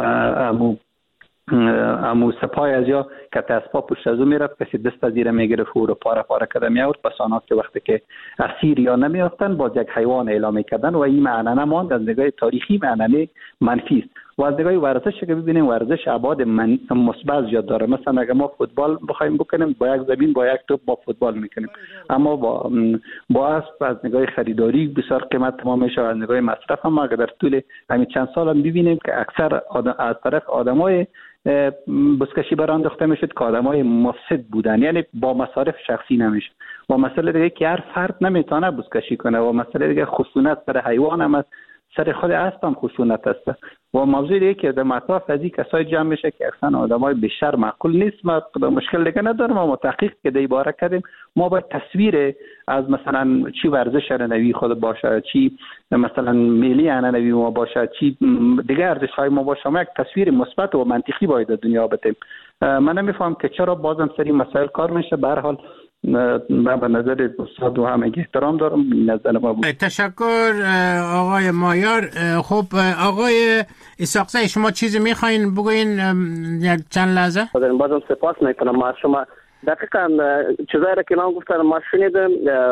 امو سپای از یا که اسبا پشت از او میرفت، کسی دست از زیر میگرفت و رو پاره پاره کرده میآورد. پس آنها که وقتی که اسیر یا نمیافتن باز یک حیوان اعلام میکردن و این معنی ماند. از نگاه تاریخی معنی منفی است. و از نگاه ورزش که ببینیم ورزش ابعاد مثبت زیاد داره. مثلا اگه ما فوتبال بخوایم بکنیم با یک زمین با یک توپ ما فوتبال میکنیم، اما با اسب از نگاه خریداری بسیار قیمت تمام میشه، از نگاه مصرف هم اگر در طول همین چند سال هم ببینیم که اکثر از طرف آدمای بزکشی برانداخته میشد که آدمای مفسد بودن، یعنی با مصارف شخصی نمیشه. و مسئله دیگه که هر فرد نمیتونه بزکشی کنه و مسئله دیگه خشونت سر حیوان هم است، سر خود اسب هم خشونت است. و موضوع دیگه که در مطاف از این کسای جمع میشه که اصلا آدمای بیشتر معقول نیست. ما مشکل دیگه ندارم، ما تحقیق که دی باره کردیم، ما باید تصویر از مثلا چی ورزش عنعنوی خود باشه، چی مثلا ملی عنعنوی ما باشه، چی دیگه ارزش های ما باشه، ما یک تصویر مثبت و منطقی باید در دنیا بدیم. من نمیفهم که چرا بازم سری مسائل کار میشه. به هر حال من به نظر استاد و همه احترام دارم، نظر ما بود. تشکر آقای مایار. خب آقای اسحاقزی شما چیزی میخواین بگوین چند لحظه؟ بازم سپاس میکنم از شما. دقیقاً چیزایی را که من گفتم ما شنیدم.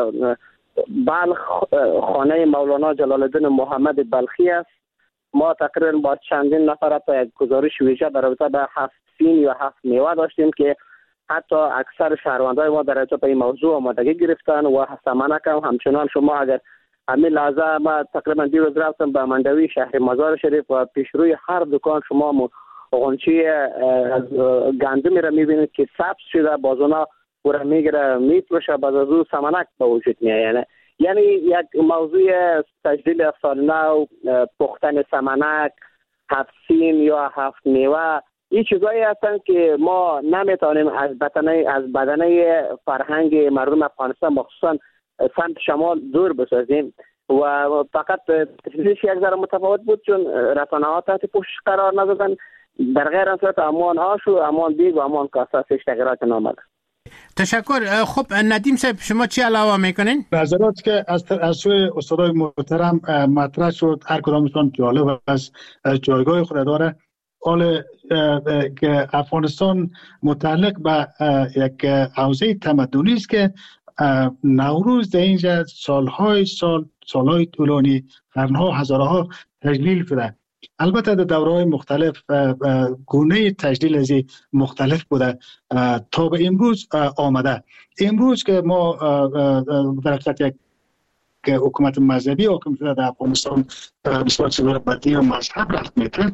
بلخ خانه مولانا جلال الدین محمد بلخی است. ما تقریبا با چندین نفر تا یک گزارش ویژه در رابطه با 7 سین یا 7 میوه داشتیم که حتی اکثر شهروندای ما در رابطه با این موضوع آمادگی گرفتن و سمنک هم همچنان. شما اگر همین لحظه ما تقریبا دیروز رفتم به مندوی شهر مزار شریف و پیش روی هر دکان شما غنچه از گندمی را میبینید که سبز شده، بازونا برا میگیره میفروشه، بعد از او سمنک به وجود میاد. یعنی یک موضوع تجدید سال نو، پختن سمنک، 7 سین یا 7 میوه، این چیزایی هستن که ما نمیتونیم از بدنه فرهنگ مردم افغانستان مخصوصا سمت شمال دور بسازیم. و فقط تفسیرش یک ذره متفاوت بود چون رسانه‌ها تحت پوشش قرار ندادن. در غیر این صورت امان آش و امان دیگ و امان کاسه هیچ تغییرات نامده. تشکر. خب ندیم صاحب شما چی علاوه میکنین؟ نظرات که از سوی استادای محترم مطرح شد هر کدامشون جالب است، جایگاه خود داره. حال که افغانستان متعلق به یک حوزه تمدنی است که نوروز در اینجا سالهای طولانی، قرنها، هزارها تجلیل شده. البته در دوره‌های مختلف گونه تجلیل از مختلف بوده تا به امروز آمده. امروز که ما در حقیقت یک که حکومت مذهبی حاکم شده در افغانستان بسیار چیزا به دین و مذهب رفت میتن،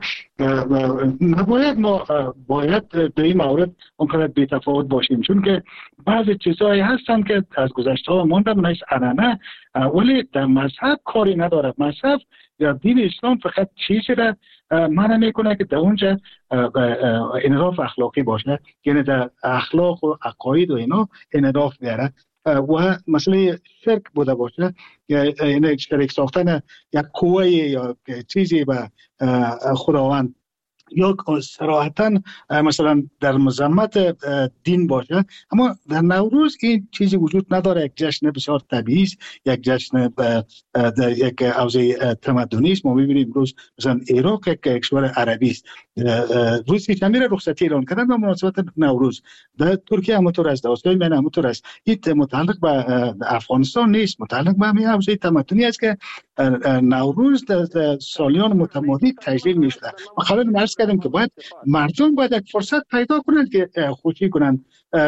نباید ما باید در این مورد اونقدر بی‌تفاوت باشیم، چون که بعضی چیزایی هستن که از گذشته ها مونده مثل عنعنه، ولی در مذهب کاری نداره. مذهب یا دین اسلام فقط چیزی را منع میکنه که در اونجا انحراف اخلاقی باشه، یعنی در اخلاق و عقاید و اینا انحراف بیاره و مسئله شرک بوده باشه، یعنی شرک ساختن یک قوه یا چیزی به خداوند یا صراحتاً مثلا در مذمت دین باشه. اما در نوروز این چیزی وجود نداره. یک جشن بسیار طبیعی است، یک جشن در یک حوزه تمدنی است. ما می‌بینیم روز مثلا عراق یک کشور عربی است، روزی چندین رخصتی اعلان کردن به مناسبت نوروز. در ترکیه هم طور است، در آسیای میانه هم طور است. این متعلق به افغانستان نیست، متعلق به همین حوزه تمدنی است که نوروز در سالیان متمادی تجلیل می‌شده. ما خبر کردیم که باید مردم باید یک فرصت پیدا کنند که خوشی کنند،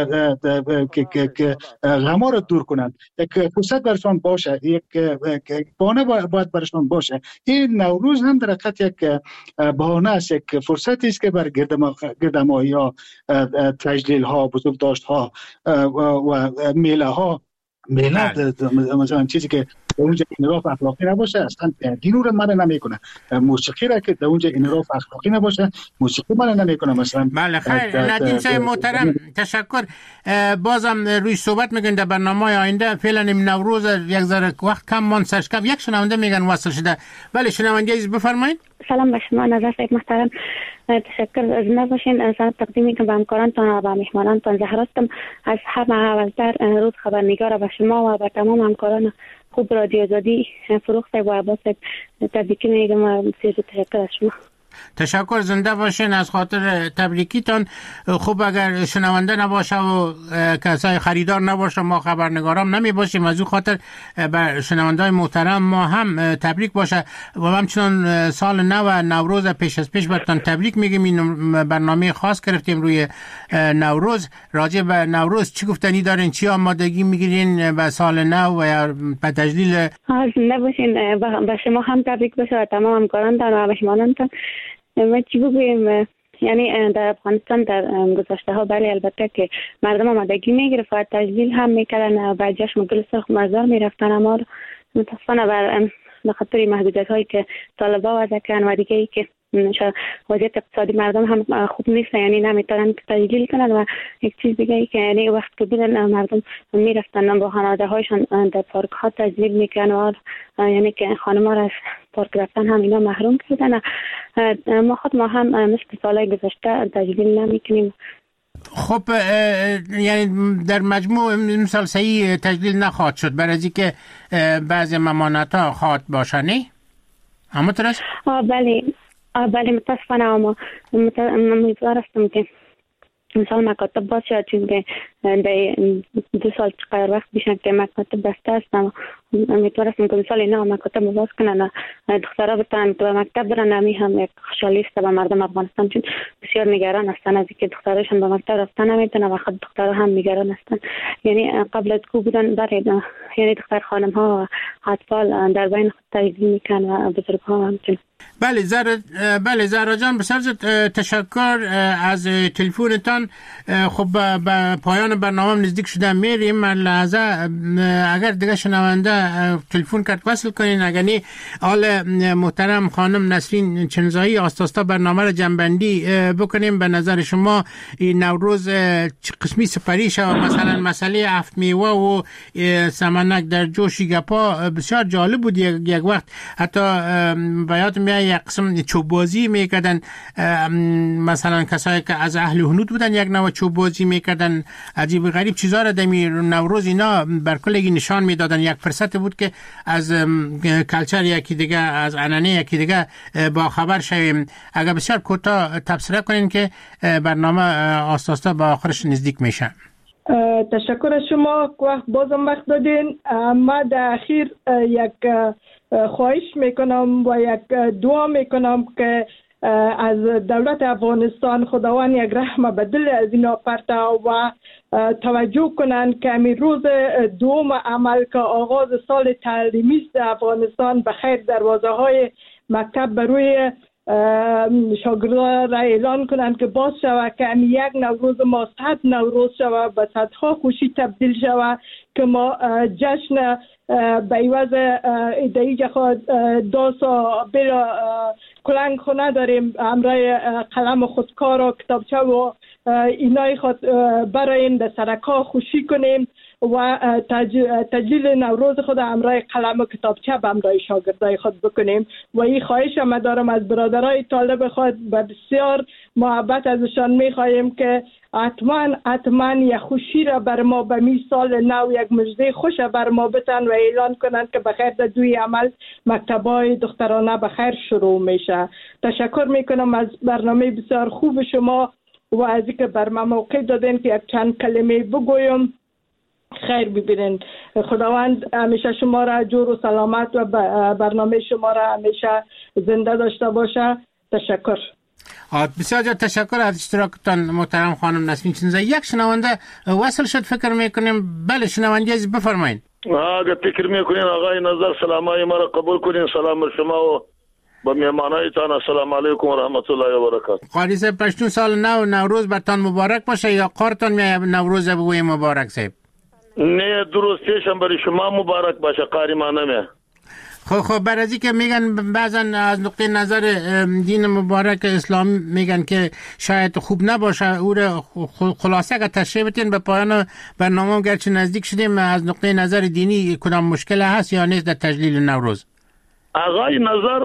که غما رو دور کنند، یک فرصت برشان باشه، یک بهانه باید برشان باشه. این نوروز هم در حقیقت یک بهانه است، یک فرصتی است که بر گردمایی ها، تجلیل ها، بزرگداشت ها و میله ها، مثلا چیزی که در اونجا انحراف اخلاقی نباشه، اصلا دین رو منع نمیکنه. موسیقی را که در اونجا انحراف اخلاقی نباشه، موسیقی منع نمیکنه مثلا. بله خیر. ندیم صاحب محترم تشکر. بازم روی صحبت میگن در برنامه آینده. فعلا نوروز یک ذره وقت کم مان سرشکم. یک شنونده میگن وصل شده. بله شنونده عزیز بفرمایید. سلام به شما نظر صاحب محترم. تشکر از نباشین. سلام تقدیم میکنم به همکارانتان و به مهمانانتان. زهراستم از همه اولتر روز خبرنگار به شما و به تمام همکاران خوب رادیو آزادی فروخ صاحب و عباس صاحب تبریک میگم و بسیار تشکر از شما. تشکر، زنده باشین از خاطر تبریکیتان. خوب اگر شنونده نباشه و کسای خریدار نباشه ما خبرنگارام نمی باشیم، از اون خاطر بر شنونده‌های محترم ما هم تبریک باشه و همچنان سال نو و نوروز پیش از پیش براتون تبریک میگیم. این برنامه خاص گرفتیم روی نوروز. راجع به نوروز چی گفتنی دارین؟ چی آمادگی میگیرین به سال نو و یا به تجلیل؟ زنده باشین، به شما هم تبریک باشه و تمام همکارانتان و مهمانانتان. ما چی بگوییم، یعنی در افغانستان در گذشته ها بله البته که مردم آمادگی میگرفت و تجلیل هم میکردن و به جشن و گل سرخ مزار میرفتن، اما متاسفانه به خاطر محدودیت هایی که طالبا وضع کردن و دیگه ای که وضعیت اقتصادی مردم هم خوب نیست، یعنی نمیتونن تجلیل کنن. و یک چیز دیگه ای که یعنی وقت که بودن مردم میرفتن با خانواده هایشان در پارک ها تجلیل میکنن و یعنی که خانم ها را از پارک رفتن هم اینا محروم کردن. ما هم مثل سالهای گذشته تجلیل نمیکنیم. خب یعنی در مجموع مثال صحیح تجلیل نخواهد شد برای از اینکه بعضی ممانعت ها خواهد باشه، نه؟ اما ترس؟ بله متاسفانه اما امیدوار هستم که مثال مکاتب باز شد، چون که 2 سال چقدر وقت بیشتر که مکاتب بسته هستم. امیدوار هستم که مثال اینا مکاتب باز کنن، دخترها بتونن به مکتب برن. همی هم یک خوشحالی است به مردم افغانستان، چون بسیار نگران هستن از اینکه دخترشون به مکتب رفتن نمیتونن و خود دخترها هم نگران هستن. یعنی قبل از کو بودن برای یعنی دختر خانم ها و اطفال در بین خود تجلیل میکنن و بزرگ ها همچنین. بله زهرا جان، بسیار تشکر از تلفنتان. خب به پایان برنامه نزدیک شده میریم. لحظه اگر دیگه شنونده تلفن کرد وصل کنین، اگر نه آل محترم خانم نسرین چنزایی آستاستا برنامه را جنبندی بکنیم. به نظر شما این نوروز قسمی سپری شد؟ مثلا مسئله 7 میوه و سمنک در جوشی گپا بسیار جالب بود. یک وقت حتی بیات میاد یک قسم چوب بازی میکردن، مثلا کسایی که از اهل هنود بودن یک نوع چوب بازی میکردن، عجیب غریب چیزا را دمی نوروز اینا بر کلگی نشان میدادن. یک فرصت بود که از کلچر یکی دیگه، از عنعنه یکی دیگه با خبر شویم. اگر بسیار کوتاه تبصره کنین که برنامه آستاستا با آخرش نزدیک میشه. تشکر از شما که بازم وقت دادین. ما در اخیر یک خواهش میکنم و یک دعا میکنم که از دولت افغانستان خداوند یک رحم به دل از اینا پرته و توجه کنند که همین روز دوم عمل که آغاز سال تعلیمی است در افغانستان به خیر دروازه های مکتب بروی شاگردان را اعلان کنند که باز شود، که همین یک نوروز ما 100 نوروز شود، به صدها خوشی تبدیل شود، که ما جشن به عوض دیگه خود داسا بلا کلنگ خونه داریم، همراه قلم خودکار و کتابچه و اینای خود برایم در سرکا خوشی کنیم و تجلیل نوروز خود همراه قلم و کتابچه به همراه شاگردای خود بکنیم. و این خواهش هم دارم از برادرای طالب خود، به بسیار محبت ازشان میخواهیم که حتما یک خوشی را بر ما به می سال نو، یک مژده خوش بر ما بتن و اعلان کنند که بخیر در دوی عمل مکتبای دخترانه بخیر شروع میشه. تشکر میکنم از برنامه بسیار خوب شما و از اینکه بر ما موقع دادین که یک چند کلمه بگویم. خیر ببینید. خداوند همیشه شما را جور و سلامت و برنامه شما را همیشه زنده داشته باشه. تشکر. بسیار تشکر از اشتراکتان محترم خانم نسرین چنزایی. یک شنونده وصل شد فکر میکنیم. بله شنونده عزیز بفرمایید. اگه فکر میکنین آقای نظر سلامای ما را قبول کنین. سلام بر شما و با مهمانایتان. السلام علیکم و رحمت الله و برکاته. قاری صاحب پشتون سال نوروز برتان مبارک باشه یا قارتان نوروز بگوی مبارک صاحب؟ نه درستیشم برای شما مبارک باشه، قاری ما نمیه. خب برای از که میگن بعضا از نقطه نظر دین مبارک اسلام میگن که شاید خوب نباشه، او را خلاصه که تشریح بتین به پایان برنامه گرچه نزدیک شدیم. از نقطه نظر دینی کدام مشکل هست یا نیست در تجلیل نوروز؟ آقای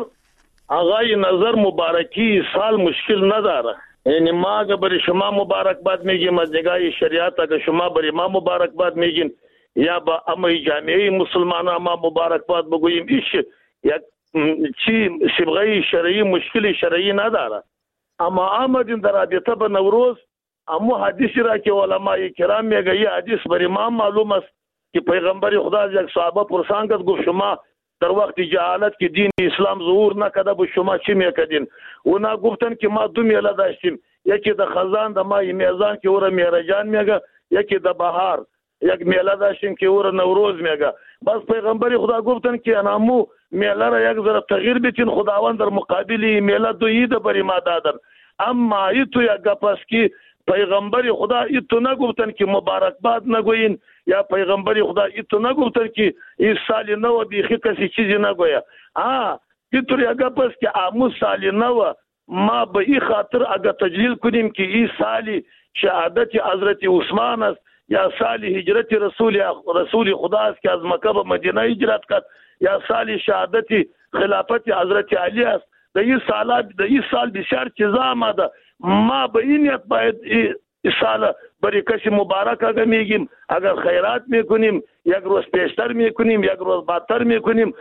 نظر مبارکی سال مشکل نداره. یعنی ما اگر برای شما مبارکباد میگیم از نگاه شریعت، اگر شما برای ما مبارکباد میگین یا با امر جامعه مسلمانان ما مبارکباد بگوییم، ایش یک چی صبغه شرعی مشکل شرعی نداره. اما آمدیم در رابطه به نوروز امو حدیثی را که علمای کرام میگه یه حدیث بر امام معلوم است که پیغمبر خدا از یک صحابه پرسان کرد گفت شما در وقت جهالت که دین اسلام ظهور نکرده بود شما چی میکردین؟ اونا گفتن که ما 2 میله داشتیم، یکی در خزان در ماه میزان که او را مهرجان میگه، یکی در بهار یک میله داشتیم که او را نوروز میگه. بس پیغمبر خدا گفتن که انامو میله را یک ذره تغییر بیتین، خداوند در مقابل میله 2 عید بر ما دادن. اما ایتو یک گپ است که پیغمبر خدا ایتو نگفتن که مبارکباد نگوین، یا پیغمبر خدا ایتو نگفتن که این سال نو بیخی کسی چیزی نگویا. ایتو یک گپ است که امو سال نو ما به این خاطر اگر تجلیل کنیم که این سال شهادت حضرت عثمان است، یا سال هجرت رسول خدا است که از مکه به مدینه هجرت کرد، یا سال شهادت خلافت حضرت علی است. در این سال بسیار چیزا آمده. ما به این نیت باید این سال برای کسی مبارک اگر میگیم، اگر خیرات میکنیم یک روز پیشتر میکنیم یک روز بعدتر میکنیم،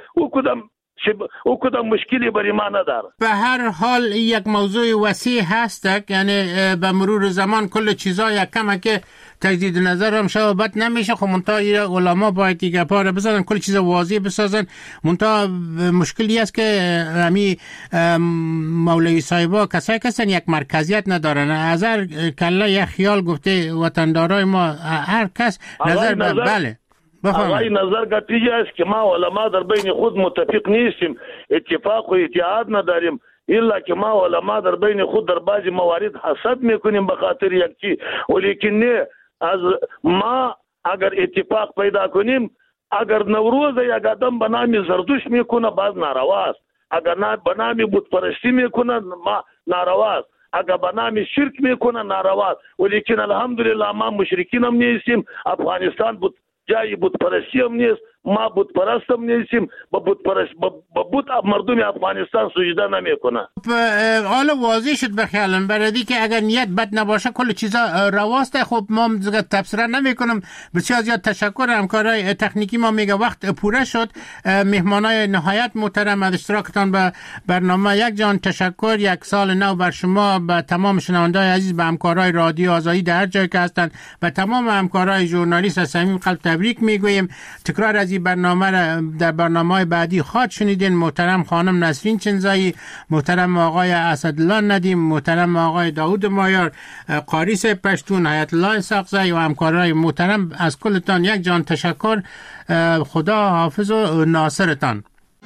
او کدام مشکلی برای ما نداره. به هر حال یک موضوع وسیع هست، یعنی به مرور زمان کل چیزا یک کم که تجدید نظر هم شد بد نمیشه. خب منتها علما باید دیگه پاره بزنن، کل چیز واضح بسازن. منتها مشکلی است که همی مولوی صاحبا کسایی کسن یک مرکزیت ندارن. از هر کله یک خیال گفته وطندارای ما هر کس نظر بله آقای نظر گتیجه است که ما علما در بین خود متفق نیستیم، اتفاق و اتحاد نداریم، الا که ما علما در بین خود در بعضی موارد حسد میکنیم به خاطر یک چیز. ولیکن نه، از ما اگر اتفاق پیدا کنیم، اگر نوروز یک آدم به نام زردوش میکنه باز ناروا است، اگر به نام بت پرستی میکنه ما ناروا است، اگر به نام شرک میکنه ناروا است. ولیکن الحمدلله ما مشرکین هم نیستیم، افغانستان جای بت پرستی هم نیست، ما بت پرست هم نیستیم، با بت مردم افغانستان سجده نمیکنه. حالا واضح شد به خیالم برادی که اگر نیت بد نباشه کل چیزا رواسته. خب ما دیگه تفسیر نمیکنم. بسیار زیاد تشکر. همکارای تکنیکی ما میگه وقت پوره شد. مهمانای نهایت محترم از اشتراکتان به برنامه یک جان تشکر. یک سال نو بر شما، به تمام شنوندگان عزیز، به همکارای رادیو آزادی در هر جای که هستند، به تمام همکارای ژورنالیست از صمیم قلب تبریک میگویم. تکرار از این برنامه را در برنامه‌های بعدی خواهد شنیدین. محترم خانم نسرین چنزایی، محترم آقای اسدالله ندیم، محترم آقای داود مایار، قاریس پشتون، حیات الله ساقزی و همکارای محترم، از کلتان یک جان تشکر. خدا حافظ و ناصرتان.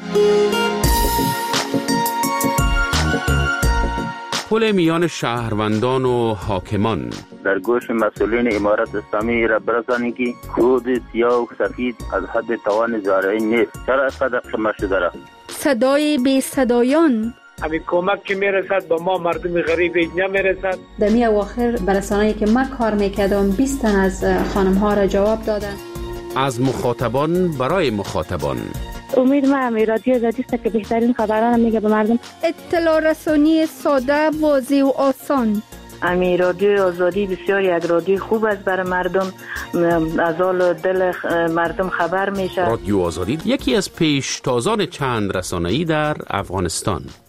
پل میان شهروندان و حاکمان در گوش مسئولین امارت اسلامی را برسانید که خود سیاه و سفید از حد توان زارعی نیست. چرا اینقدر شما شده را؟ صدای بی صدایان، همین کمک که میرسد به ما مردم غریب نمیرسد. در می اواخر برسانه‌ای که من کار میکردم 20 تن از خانم ها را جواب دادن. از مخاطبان برای مخاطبان. امید ما هم رادیو آزادی است که بهترین خبران میگه به مردم. اطلاع رسانی ساده، واضح و آسان. امی رادیو آزادی بسیار یک رادیو خوب است برای مردم، از حال دل مردم خبر میشه. رادیو آزادی یکی از پیشتازان چند رسانه‌ای در افغانستان.